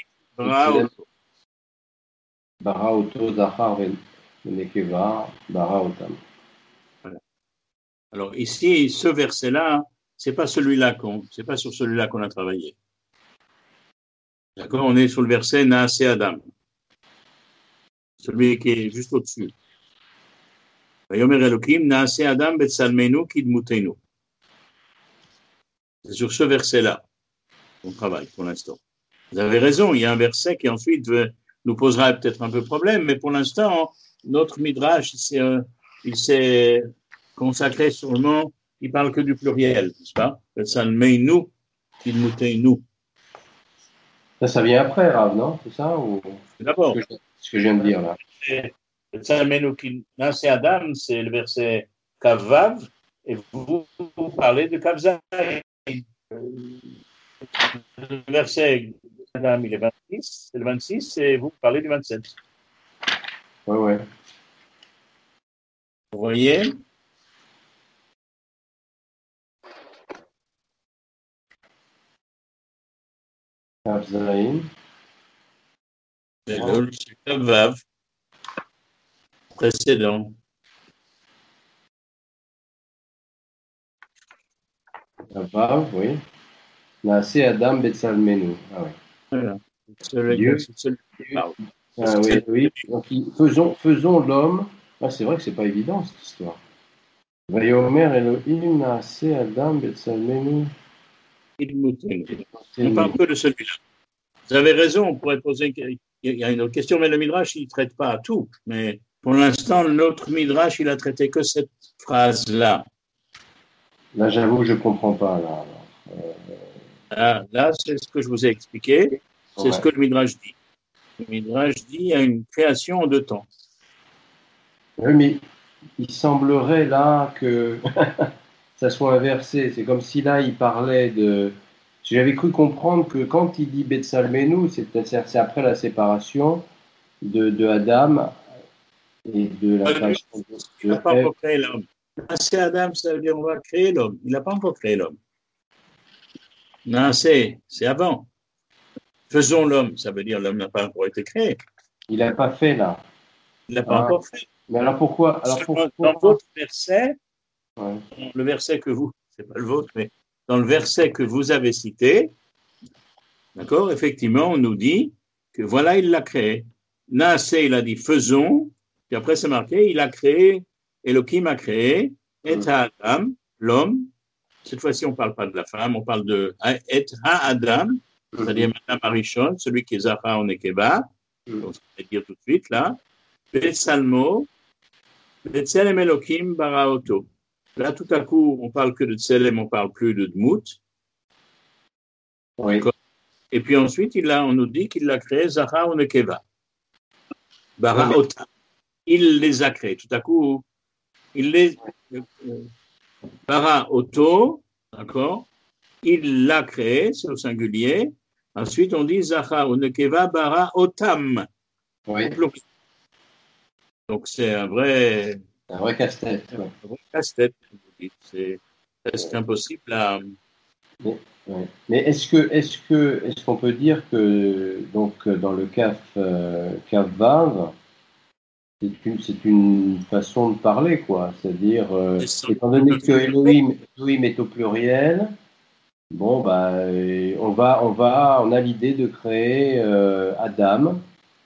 Bara Oto Zachar Venekeva, Bara Otam. Alors ici, ce verset-là, c'est pas c'est pas sur celui-là qu'on a travaillé. D'accord, on est sur le verset Naase Adam, celui qui est juste au-dessus. Vayomer Elohim Naase Adam Betsalmenu Kidmutenu. C'est sur ce verset-là qu'on travaille pour l'instant. Vous avez raison, il y a un verset qui ensuite nous posera peut-être un peu de problème, mais pour l'instant, notre Midrash, il s'est consacré seulement, il parle que du pluriel, n'est-ce pas? Betsalmenu Kidmutenu. Ça vient après, Rav, non? C'est ça ou... D'abord, ce que je viens de dire là. Betsalmenu Kidmutenu Adam, c'est le verset Kavav, et vous parlez de Kavzaï. Le verset Adam, il est 26, c'est le 26, et vous parlez du 27. Ouais. Vous voyez? Kavzaïn. C'est le Kavav précédent. Kavav, oui. Naase Adam Betsalmenu. Ah oui. Voilà. Dieu. Ah oui. Donc, faisons l'homme. Ah, c'est vrai que c'est pas évident cette histoire. Vayomer Elohim Naase Adam Betsalmenu. On parle peu de celui-là. Vous avez raison, on pourrait poser. Il y a une autre question, mais le Midrash, il ne traite pas à tout. Mais pour l'instant, notre Midrash, il a traité que cette phrase-là. Là, j'avoue, je ne comprends pas. Là, c'est ce que je vous ai expliqué. C'est ce que le Midrash dit. Le Midrash dit qu'il y a une création en 2 temps. Oui, mais il semblerait là que ça soit inversé. C'est comme si là, il parlait de... J'avais cru comprendre que quand il dit Betsalmenu, c'est après la séparation de Adam et de la création de Il n'a pas encore créé l'homme. Naasé Adam, ça veut dire on va créer l'homme. Il n'a pas encore créé l'homme. Naasé, c'est avant. Faisons l'homme, ça veut dire l'homme n'a pas encore été créé. Il n'a pas fait là. Il n'a pas encore fait. Mais alors pourquoi, Dans votre verset, le verset que vous, c'est pas le vôtre, mais dans le verset que vous avez cité, d'accord, effectivement, on nous dit que voilà, il l'a créé. Naasé, il a dit faisons, puis après c'est marqué, il a créé, Elohim a créé, et Adam, l'homme. Cette fois-ci, on ne parle pas de la femme, on parle de et Adam, c'est-à-dire Madame Arishon, celui qui est Zahra en Nekeba, donc ça veut dire tout de suite là, Betsalmo, Betselem Elohim Baraoto. Là, tout à coup, on parle que de Tselem, on ne parle plus de Dmout. Oui. Et puis ensuite, on nous dit qu'il l'a créé Zahra en Nekeba. Baraota. Il les a créés. Tout à coup, il les... Baraoto, d'accord, il l'a créé, c'est au singulier. Ensuite, on dit Zahra ou Nekeva bara otam. Oui. Donc, c'est un vrai casse-tête. Un vrai casse-tête. C'est presque impossible à. Mais est-ce qu'on peut dire que donc dans le CAF Vav, c'est une façon de parler, quoi. C'est-à-dire, étant donné que Elohim est au pluriel, bon, bah, on a l'idée de créer Adam,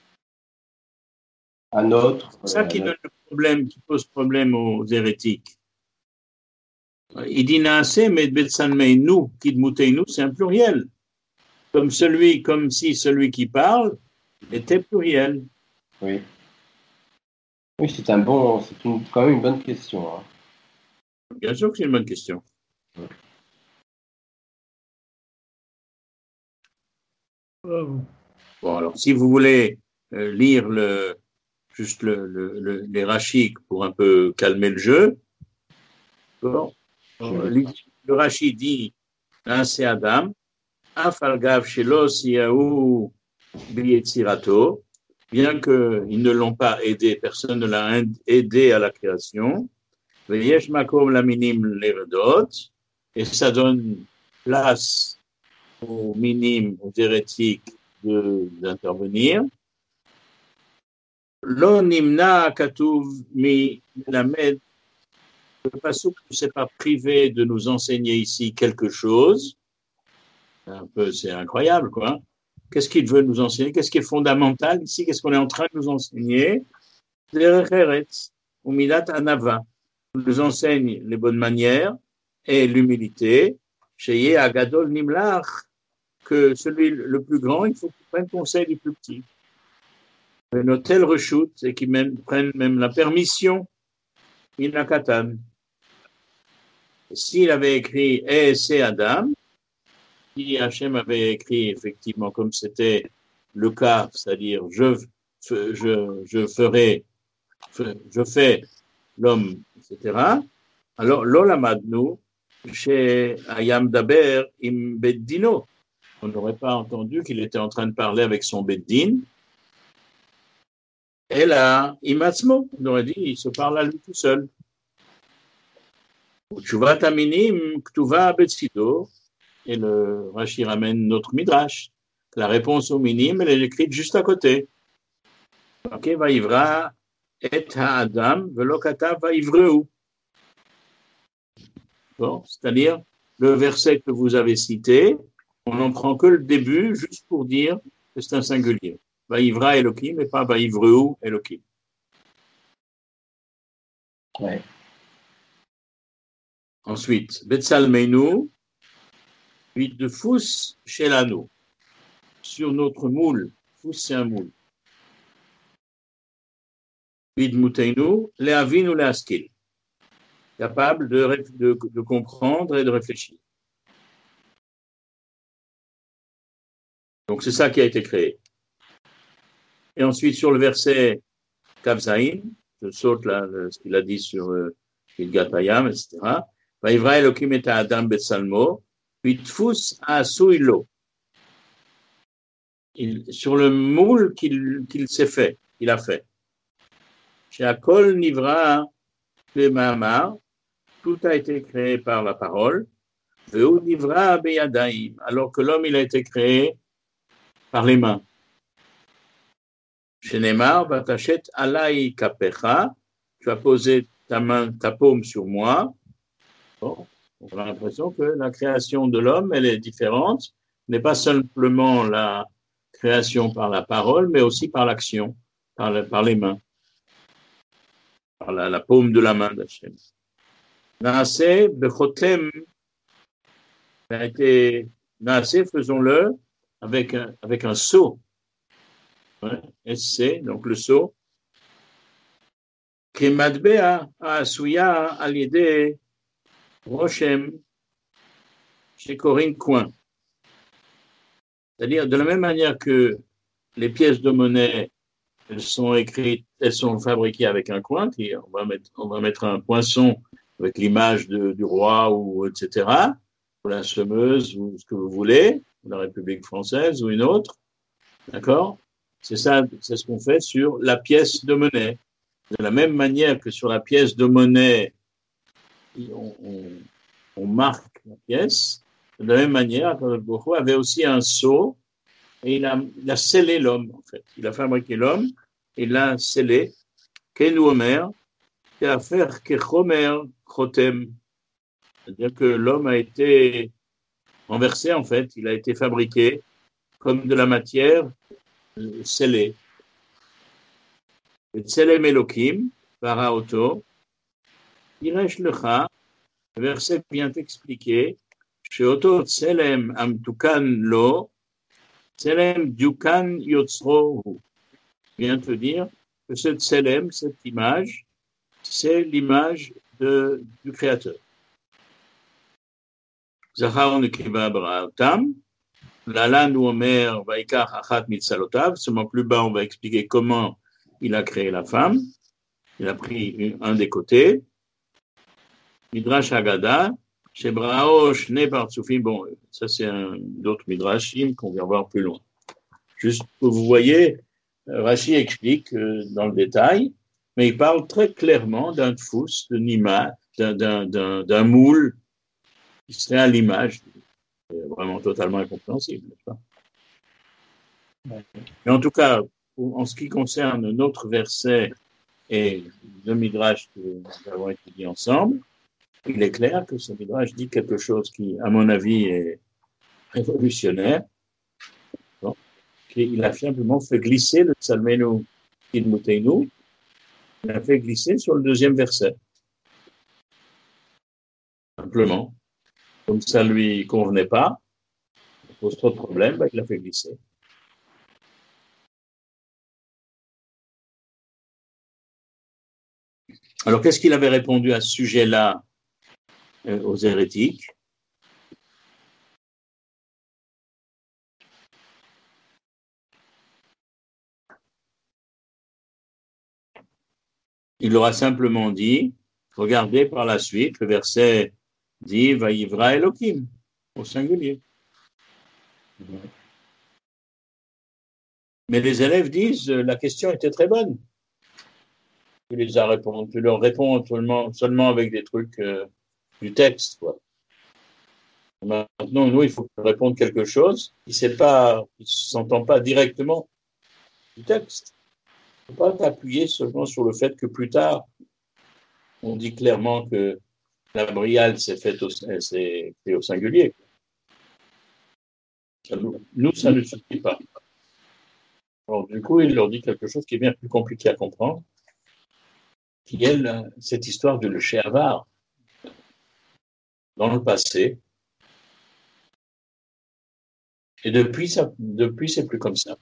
un autre. C'est ça qui donne le problème, qui pose problème aux hérétiques. Il dit Naaseh, mais Betsalmeinu, Kidmuteinu, c'est un pluriel. Comme si celui qui parle était pluriel. Oui. Oui, c'est quand même une bonne question. Hein. Bien sûr que c'est une bonne question. Bon, alors, si vous voulez lire les rachis pour un peu calmer le jeu, bon, le rachi dit c'est Adam, Afalgav Shelo Siyahu Biyetzirato, bien qu'ils ne l'ont pas aidé, personne ne l'a aidé à la création. Veyesh Makom Laminim Leredot, et ça donne place aux minimes, aux hérétiques d'intervenir. Lo nimna katuv mi lamed, le pasuk ne s'est pas privé de nous enseigner ici quelque chose. C'est incroyable, quoi. Qu'est-ce qu'il veut nous enseigner? Qu'est-ce qui est fondamental ici? Qu'est-ce qu'on est en train de nous enseigner? Derech eretz umidat anava. Il nous enseigne les bonnes manières et l'humilité. Sheye agadol nimlach, que celui le plus grand, il faut qu'il prenne conseil du plus petit. Un hôtel rechute et qu'il prenne même la permission. Il n'a katan. S'il avait écrit c'est Adam, si Hachem avait écrit effectivement comme c'était le cas, c'est-à-dire je fais l'homme, etc. Alors l'olamadnu chez Ayam Daber im Beddino. On n'aurait pas entendu qu'il était en train de parler avec son Beddin. Et là, Imatzmo, on aurait dit, il se parle à lui tout seul. Tshuvat Aminim Ktuva Betsido, et le Rashi ramène notre Midrash. La réponse au minime, elle est écrite juste à côté. Ok, Vaivra et Ha'adam velo katav Vaivreu. Bon, c'est-à-dire, le verset que vous avez cité, on n'en prend que le début, juste pour dire que c'est un singulier. Vaivra Elohim, et pas Vaivreu Elohim. Ouais. Ensuite, Betsalmeinu, puis de Fous chez l'anneau, sur notre moule. Fous, c'est un moule. Puis de Muteinu, Leavin ou Leaskil, capable de comprendre et de réfléchir. Donc, c'est ça qui a été créé. Et ensuite, sur le verset Kavzaïn, je saute là ce qu'il a dit sur Ilgatayam, etc. Vaivra Elohim et Adam Betsalmo, puis Tfus Asuilo. Sur le moule qu'il s'est fait, il a fait. Chez Akol Nivra Bemamar, tout a été créé par la parole. Veu Nivra Beyadaim, alors que l'homme, il a été créé par les mains. Chez Neymar, Batachet Alai Kapecha, tu as posé ta paume sur moi. Bon, on a l'impression que la création de l'homme, elle est différente. Ce n'est pas simplement la création par la parole, mais aussi par l'action, par les mains, par la paume de la main d'Hachem. Naaseh bechotem, a été Naaseh, faisons-le avec un sceau. Ouais, SC, donc le sceau. Kemadbea asuya al-yede roshem chez Corinne Coin. C'est-à-dire, de la même manière que les pièces de monnaie, elles sont fabriquées avec un coin, on va mettre un poinçon avec l'image du roi, ou etc., ou la semeuse, ou ce que vous voulez, la République française, ou une autre, d'accord? C'est ça, c'est ce qu'on fait sur la pièce de monnaie. De la même manière que sur la pièce de monnaie, on marque la pièce, de la même manière, Akadosh Baruch Hu avait aussi un sceau et il a scellé l'homme, en fait. Il a fabriqué l'homme, il l'a scellé. Kenu Omer, faire Kechomer Chotem. C'est-à-dire que l'homme a été renversé, en fait, il a été fabriqué comme de la matière scellée. Et Tselem Elokim, Bara Oto, Iresh Lecha, Le verset vient expliquer Sheoto tselem amtukan lo, tselem dukan yotzrohu. Vient te dire que ce tselem, cette image, c'est l'image du Créateur. Zachar nekeva baraotam. Lalan ou Omer vaikach achat mitzalotav. Seulement plus bas, on va expliquer comment il a créé la femme. Il a pris un des côtés. Midrash Haggadah, Shebrao Shne Partsufim. Bon, ça c'est d'autres midrashim qu'on va voir plus loin. Juste pour vous voyez, Rashi explique dans le détail, mais il parle très clairement d'un tfous, d'un moule qui serait à l'image. Vraiment totalement incompréhensible, n'est-ce pas? Mais en tout cas, en ce qui concerne notre verset et le midrash que nous avons étudié ensemble, il est clair que ce midrash dit quelque chose qui, à mon avis, est révolutionnaire. Bon, il a simplement fait glisser le Tsalmenu Kidmuteinu, il a fait glisser sur le deuxième verset. Simplement. Comme ça lui convenait pas, ça pose trop de problèmes, il l'a fait glisser. Alors, qu'est-ce qu'il avait répondu à ce sujet-là aux hérétiques? Il leur a simplement dit, regardez par la suite, le verset dit Vayivra Elohim, au singulier. Mais les élèves disent la question était très bonne. Tu leur réponds seulement avec des trucs du texte, quoi. Maintenant, nous, il faut répondre quelque chose qui ne s'entend pas directement du texte. Il ne faut pas t'appuyer seulement sur le fait que plus tard, on dit clairement que la briale s'est fait au singulier. Nous, ça ne suffit pas. Alors, du coup, il leur dit quelque chose qui est bien plus compliqué à comprendre, qui est cette histoire de le Sheavar. Dans le passé, et depuis, c'est plus comme ça.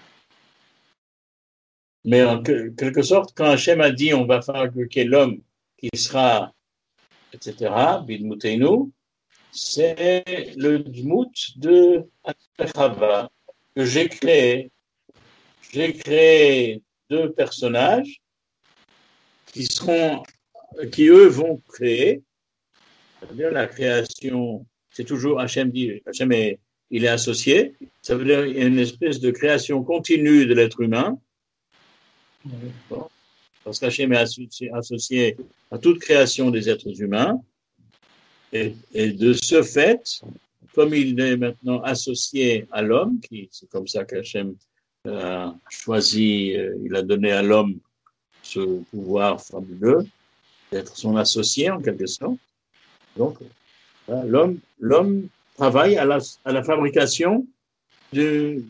Mais en quelque sorte, quand Hachem a dit on va fabriquer l'homme qui sera, etc., Bidmuteinu, c'est le dmout de Chava que j'ai créé. J'ai créé deux personnages qui eux vont créer. C'est-à-dire la création, c'est toujours Hachem dit, il est associé. Ça veut dire qu'il y a une espèce de création continue de l'être humain. Bon, parce qu'Hachem est associé à toute création des êtres humains. Et de ce fait, comme il est maintenant associé à l'homme, c'est comme ça qu'Hachem a choisi, il a donné à l'homme ce pouvoir fabuleux d'être son associé en quelque sorte. Donc, l'homme travaille à la fabrication de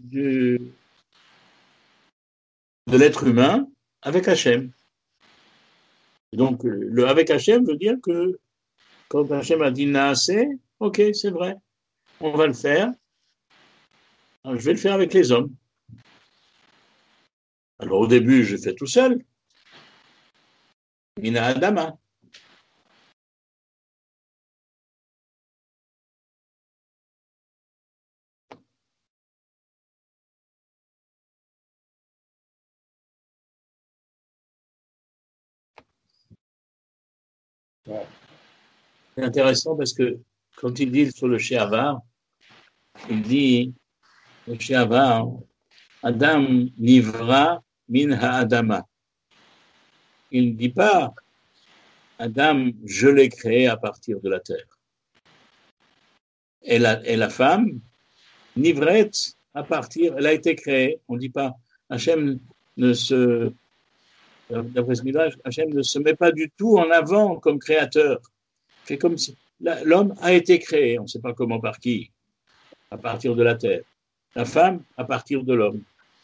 l'être humain avec Hachem. Donc, le avec Hachem veut dire que quand Hachem a dit Naaseh, ok, c'est vrai, on va le faire. Alors, je vais le faire avec les hommes. Alors, au début, je fais tout seul. Mina Adama. C'est intéressant parce que quand il dit sur le Sheavar, il dit le Sheavar, Adam nivra min ha'adama. Il ne dit pas Adam, je l'ai créé à partir de la terre. Et la femme, nivret, elle a été créée. On ne dit pas Hachem d'après ce village, Hachem ne se met pas du tout en avant comme créateur. C'est comme si l'homme a été créé, on ne sait pas comment, par qui, à partir de la terre. La femme, à partir de l'homme.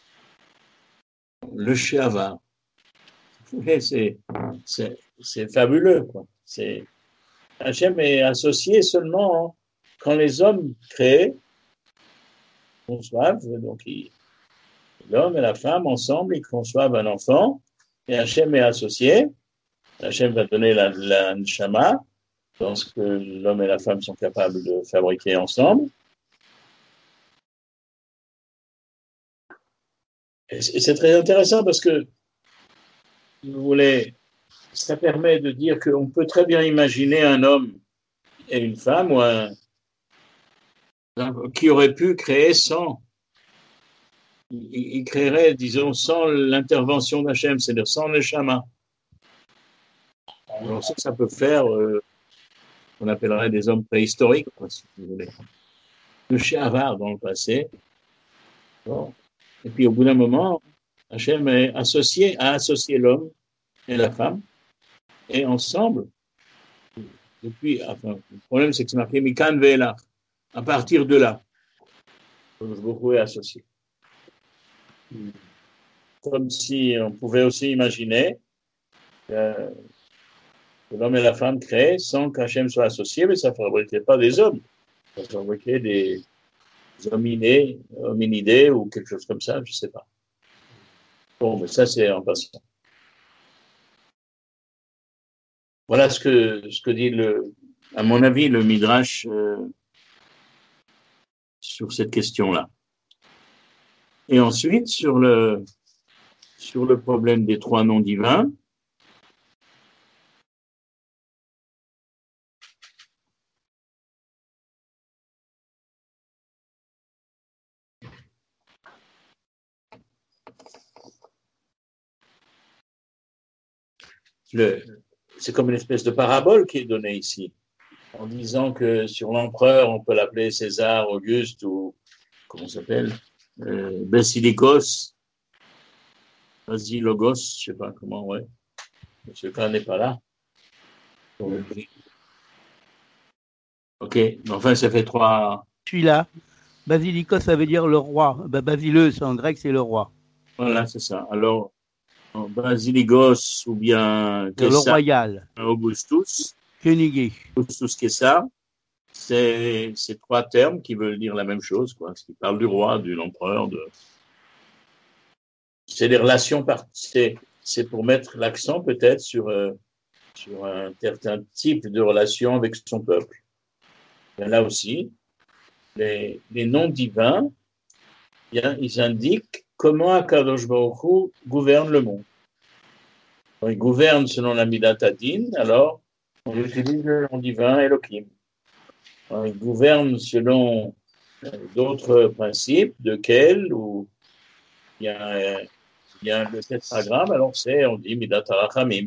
Le Sheavar. C'est fabuleux, quoi. Hachem est associé seulement quand les hommes créent, conçoivent, donc l'homme et la femme ensemble, ils conçoivent un enfant, et Hachem est associé. Hachem va donner la neshama, dans ce que l'homme et la femme sont capables de fabriquer ensemble. Et c'est très intéressant parce que, si vous voulez, ça permet de dire qu'on peut très bien imaginer un homme et une femme qui auraient pu créer sans. Ils créeraient, disons, sans l'intervention d'Hachem, c'est-à-dire sans neshama. Alors ça peut faire, on appellerait des hommes préhistoriques, si vous voulez. Le Shavar dans le passé. Bon. Et puis au bout d'un moment, Hachem a associé l'homme et la femme, et ensemble, depuis, enfin, le problème c'est que c'est marqué Mikan Ve'elach, à partir de là, beaucoup est associé. Comme si on pouvait aussi imaginer que l'homme et la femme créent sans qu'Hachem soit associé, mais ça ne fabriquait pas des hommes, ça fabriquait des hominidés ou quelque chose comme ça, je ne sais pas. Bon, mais ça c'est en passant. Voilà ce que dit à mon avis, le Midrash sur cette question-là. Et ensuite, sur le problème des trois noms divins, c'est comme une espèce de parabole qui est donnée ici, en disant que sur l'empereur, on peut l'appeler César, Auguste ou, comment ça s'appelle, Basilikos, Basilogos, je ne sais pas comment, ouais. Monsieur Kahn n'est pas là. Ok, enfin, ça fait trois. Je suis là. Basilikos, ça veut dire le roi. Basileus, en grec, c'est le roi. Voilà, c'est ça. Alors, Basiligos ou bien le royal. Augustus. Königé. Augustus Caesar, c'est trois termes qui veulent dire la même chose, quoi. Qui parlent du roi, de l'empereur. C'est des relations, c'est pour mettre l'accent peut-être sur un certain type de relation avec son peuple. Et là aussi, les noms divins, ils indiquent comment Akadosh Baruch Hu gouverne le monde. Quand il gouverne selon la Midat Adin, alors on utilise le nom divin Elohim. Quand il gouverne selon d'autres principes, où il y a le tétragramme, alors on dit Midat Arachamim.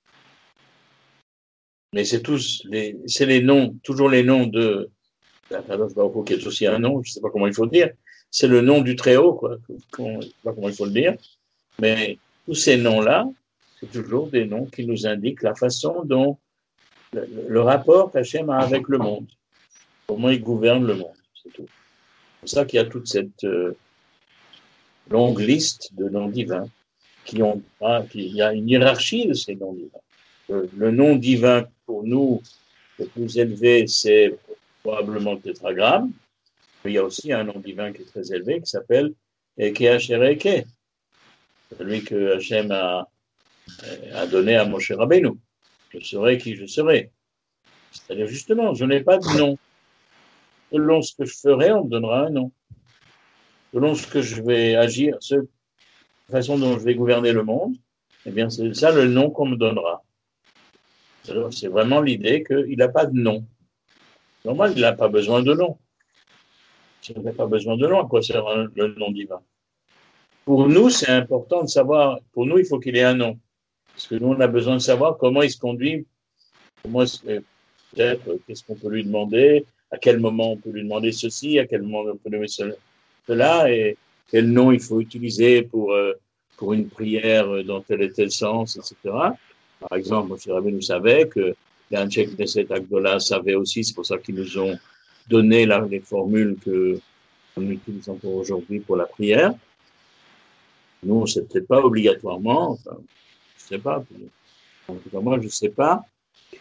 Mais c'est les noms, toujours les noms de Akadosh Baruch Hu, qui est aussi un nom, je ne sais pas comment il faut dire, c'est le nom du Très-Haut, quoi. Je ne sais pas comment il faut le dire, mais tous ces noms-là, c'est toujours des noms qui nous indiquent la façon dont le rapport qu'Hachem a avec le monde, comment il gouverne le monde, c'est tout. C'est pour ça qu'il y a toute cette longue liste de noms divins il y a une hiérarchie de ces noms divins. Le nom divin pour nous, le plus élevé, c'est probablement le tétragramme. Il y a aussi un nom divin qui est très élevé qui s'appelle Eke Asher Eke, celui que Hachem a donné à Moshe Rabbeinu. Je serai qui je serai. C'est-à-dire justement, je n'ai pas de nom. Selon ce que je ferai, on me donnera un nom. Selon ce que je vais agir, la façon dont je vais gouverner le monde, eh bien c'est ça le nom qu'on me donnera. Alors, c'est vraiment l'idée qu'il n'a pas de nom. Normal, il n'a pas besoin de nom. S'il n'a pas besoin de nom, à quoi sert le nom divin? Pour nous, c'est important de savoir, pour nous, il faut qu'il ait un nom. Parce que nous, on a besoin de savoir comment il se conduit, peut-être, qu'est-ce qu'on peut lui demander, à quel moment on peut lui demander ceci, à quel moment on peut lui demander cela, et quel nom il faut utiliser pour une prière dans tel et tel sens, etc. Par exemple, Moshe Rabbeinu savait que les Anshei Knesset Agdola savaient aussi, c'est pour ça qu'ils nous ont donné les formules qu'on utilise encore aujourd'hui pour la prière. Nous, c'est peut-être pas obligatoirement, enfin, je sais pas. En tout cas, moi, je sais pas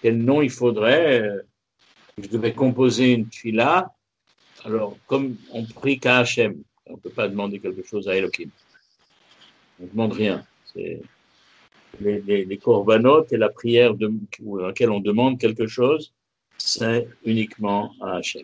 quel nom il faudrait. Je devais composer une tfila. Alors, comme on prie qu'à Hachem, on ne peut pas demander quelque chose à Elohim. On ne demande rien. C'est les corbanotes et la prière dans laquelle on demande quelque chose, c'est uniquement à Hachem.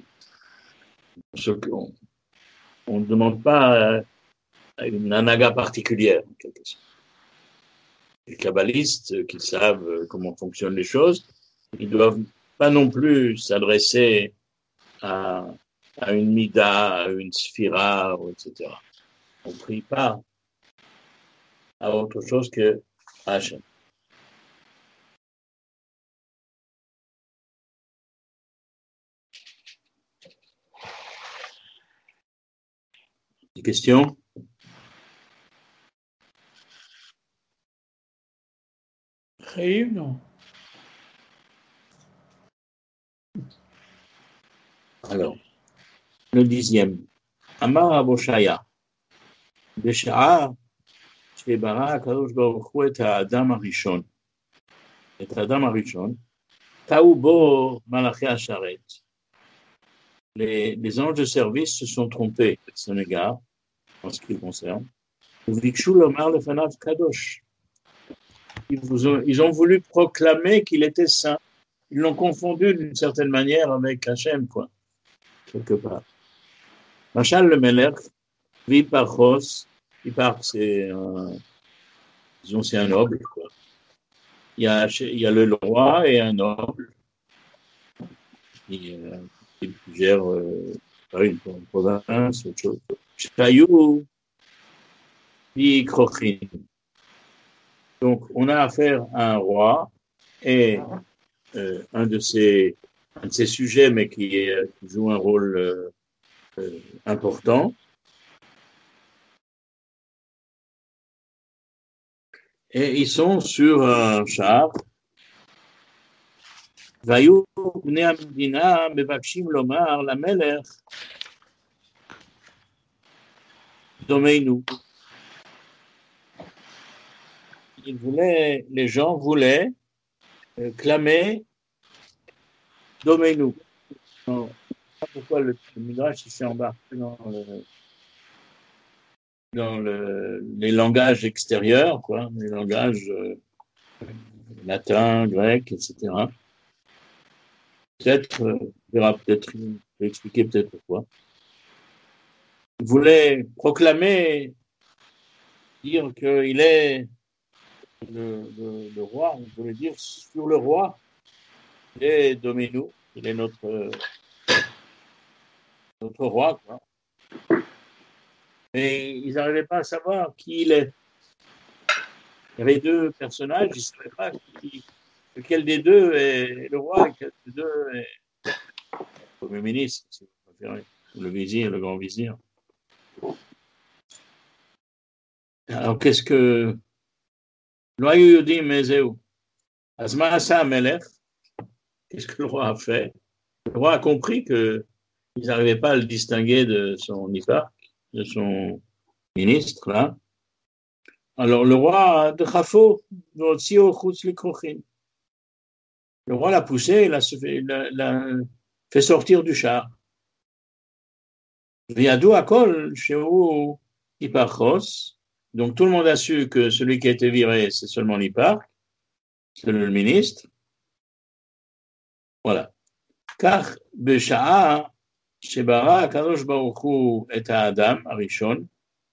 On ne demande pas à une anaga particulière, en quelque sorte. Les kabbalistes qui savent comment fonctionnent les choses, ils ne doivent pas non plus s'adresser à une mida, à une sphira, etc. On ne prie pas à autre chose que Hachem. Des questions? Chaim, non. Alors, le 10e. Amar Aboshaya. Besha'a shebara HaKadosh Baruch Hu et ha'adam harishon. Et ha'adam harishon. Ta'u bo malachi hasharet. Les anges de service se sont trompés à son égard, en ce qui le concerne. Vikshu lomar lefanav kadosh. Ils ont voulu proclamer qu'il était saint. Ils l'ont confondu d'une certaine manière avec Hachem, quoi, quelque part. Machal le Melech, Viparchos, Vipar, c'est un noble, quoi. Il y a le roi et un noble qui gère une province, autre chose. Chayou, Vikrochin. Donc, on a affaire à un roi et un de ses sujets, mais qui joue un rôle important. Et ils sont sur un char. Vayu bnei hamedina mevakshim lomar lamelech domeinu. Les gens voulaient clamer domeinu. Non, pas pourquoi le Midrash s'est embarqué dans les langages extérieurs, quoi, les langages latin, grec, etc. Peut-être, on verra peut-être, je vais expliquer peut-être pourquoi. Il voulait proclamer, dire qu'il est le roi, on voulait dire sur le roi, il est Dominou, il est notre roi, quoi. Mais ils n'arrivaient pas à savoir qui il est. Il y avait deux personnages, ils ne savaient pas lequel des deux est le roi et lequel des deux est le premier ministre, si vous préférez, le vizir, le grand vizir. Alors, qu'est-ce que... Qu'est-ce que le roi a fait? Le roi a compris qu'ils n'arrivaient pas à le distinguer de son hiparque, de son ministre, là. Alors, le roi de Khafo, le roi l'a poussé, il l'a fait sortir du char. Viadou Akol, Shehu Hiparchos. Donc, tout le monde a su que celui qui a été viré, c'est seulement l'hiparque, c'est le ministre. Voilà. Car Besha'a, Shebara, Kadosh Baruch Hu, et Adam Arishon,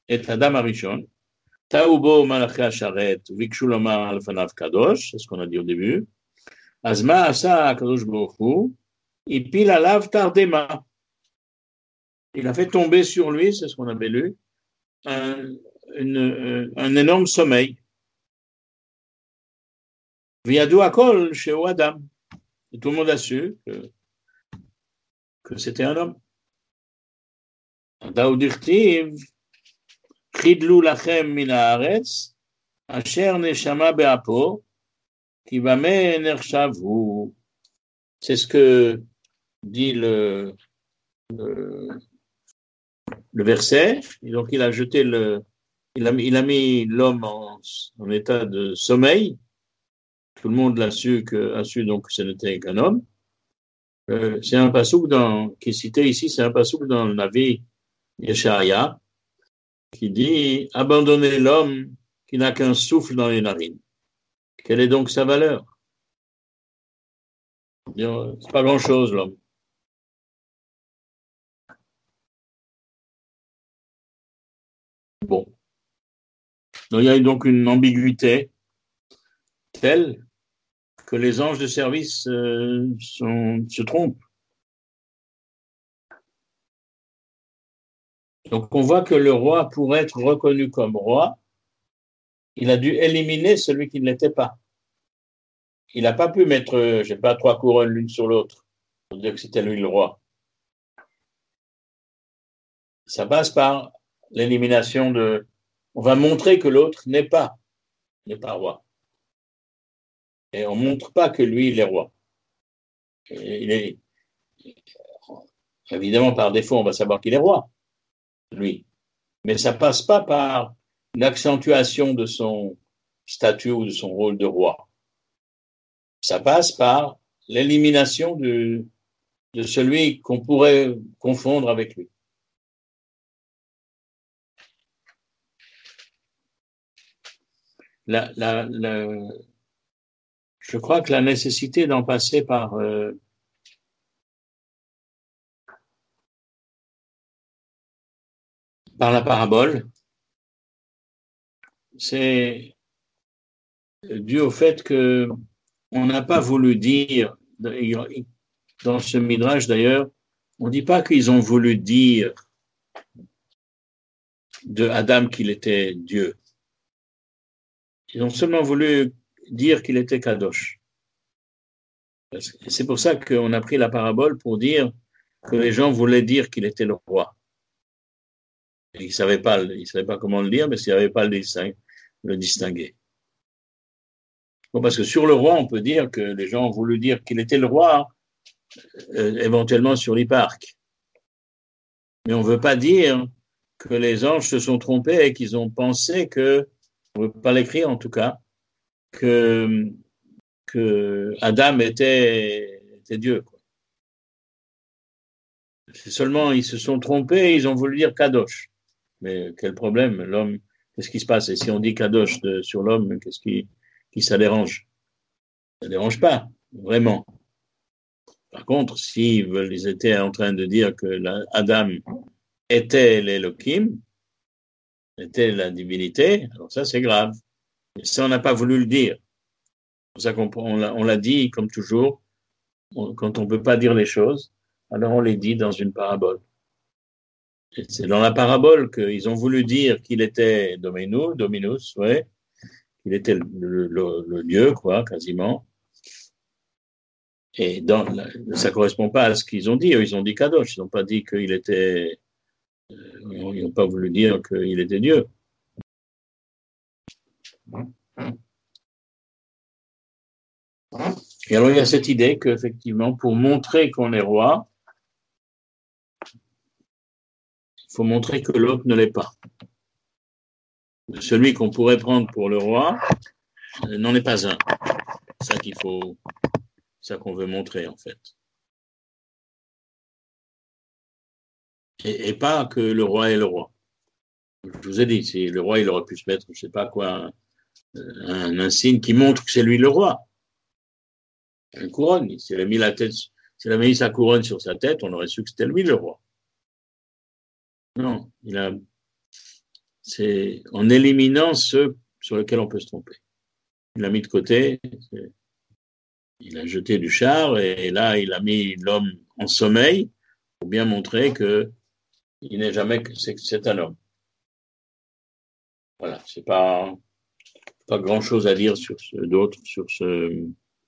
Taoubo Malachi Hasharet, Vikshu Lomar Alfanav Kadosh, c'est ce qu'on a dit au début. Azma Asa Kadosh Baruch Hu, il pile à lave Tardema. Il a fait tomber sur lui, c'est ce qu'on avait lu, un énorme sommeil. Viadou Akol chez Adam. Et tout le monde a su que c'était un homme. Daoudirtiv, Chidlou Lachem Mina Haaretz, Asher Neshama Be'apo, Kibame Nershavu. C'est ce que dit le verset. Et donc, il a jeté il a mis l'homme en état de sommeil. tout le monde a su donc que ce n'était qu'un homme. C'est un passouk qui est cité ici, c'est un passouk dans le Navi Yesharia, qui dit « Abandonnez l'homme qui n'a qu'un souffle dans les narines. » Quelle est donc sa valeur? C'est pas grand-chose, l'homme. Bon. Donc, il y a donc une ambiguïté telle que les anges de service se trompent. Donc, on voit que le roi, pour être reconnu comme roi, il a dû éliminer celui qui ne l'était pas. Il n'a pas pu mettre, je sais pas, 3 couronnes l'une sur l'autre pour dire que c'était lui le roi. Ça passe par l'élimination de... On va montrer que l'autre n'est pas roi. Et on ne montre pas que lui, il est roi. Il est... Évidemment, par défaut, on va savoir qu'il est roi, lui. Mais ça ne passe pas par une accentuation de son statut ou de son rôle de roi. Ça passe par l'élimination de celui qu'on pourrait confondre avec lui. Je crois que la nécessité d'en passer par la parabole, c'est dû au fait que on n'a pas voulu dire, dans ce midrash d'ailleurs, on ne dit pas qu'ils ont voulu dire de Adam qu'il était Dieu. Ils ont seulement voulu dire qu'il était Kadosh. C'est pour ça qu'on a pris la parabole pour dire que les gens voulaient dire qu'il était le roi. Ils ne savaient pas comment le dire, mais ils ne savaient pas le distinguer. Bon, parce que sur le roi, on peut dire que les gens ont voulu dire qu'il était le roi, éventuellement sur l'Hipparque. Mais on ne veut pas dire que les anges se sont trompés et qu'ils ont pensé que, on ne veut pas l'écrire en tout cas, que Adam était Dieu, quoi. C'est seulement, ils se sont trompés et ils ont voulu dire Kadosh. Mais quel problème, l'homme, qu'est-ce qui se passe? Et si on dit Kadosh sur l'homme, qu'est-ce qui ça dérange? Ça dérange pas, vraiment. Par contre, ils étaient en train de dire que Adam était l'Elohim, était la divinité, alors ça c'est grave. Mais ça, on n'a pas voulu le dire. C'est pour ça qu'on l'a dit, comme toujours, quand on ne peut pas dire les choses, alors on les dit dans une parabole. Et c'est dans la parabole qu'ils ont voulu dire qu'il était Dominus, ouais, qu'il était le Dieu, quoi, quasiment. Et ça ne correspond pas à ce qu'ils ont dit. Ils ont dit Kadosh, ils n'ont pas dit qu'il était... ils n'ont pas voulu dire qu'il était Dieu. Et alors, il y a cette idée qu'effectivement, pour montrer qu'on est roi, il faut montrer que l'autre ne l'est pas. Celui qu'on pourrait prendre pour le roi n'en est pas un. C'est ça qu'on veut montrer, en fait. Et pas que le roi est le roi. Je vous ai dit, si le roi, il aurait pu se mettre, je ne sais pas quoi, un insigne qui montre que c'est lui le roi. Une couronne. S'il a mis sa couronne sur sa tête, on aurait su que c'était lui le roi. Non, c'est en éliminant ceux sur lesquels on peut se tromper. Il l'a mis de côté, il a jeté du char et là, il a mis l'homme en sommeil pour bien montrer que il n'est jamais que c'est un homme. Voilà, c'est pas grand chose à dire sur ce.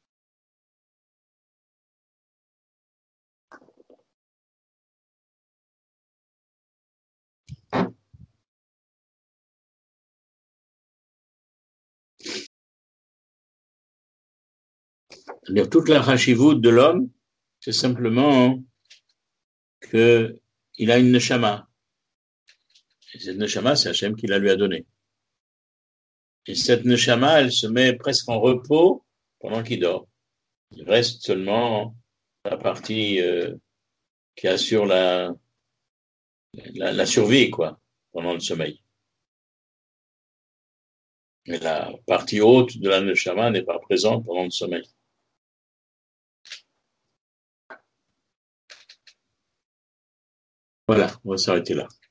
C'est-à-dire, toute la chashivut de l'homme, c'est simplement qu'il a une neshama. Et cette neshama, c'est Hachem qui la lui a donnée. Et cette neshama, elle se met presque en repos pendant qu'il dort. Il reste seulement la partie qui assure la survie, quoi, pendant le sommeil. Mais la partie haute de la neshama n'est pas présente pendant le sommeil. Voilà, on va s'arrêter là.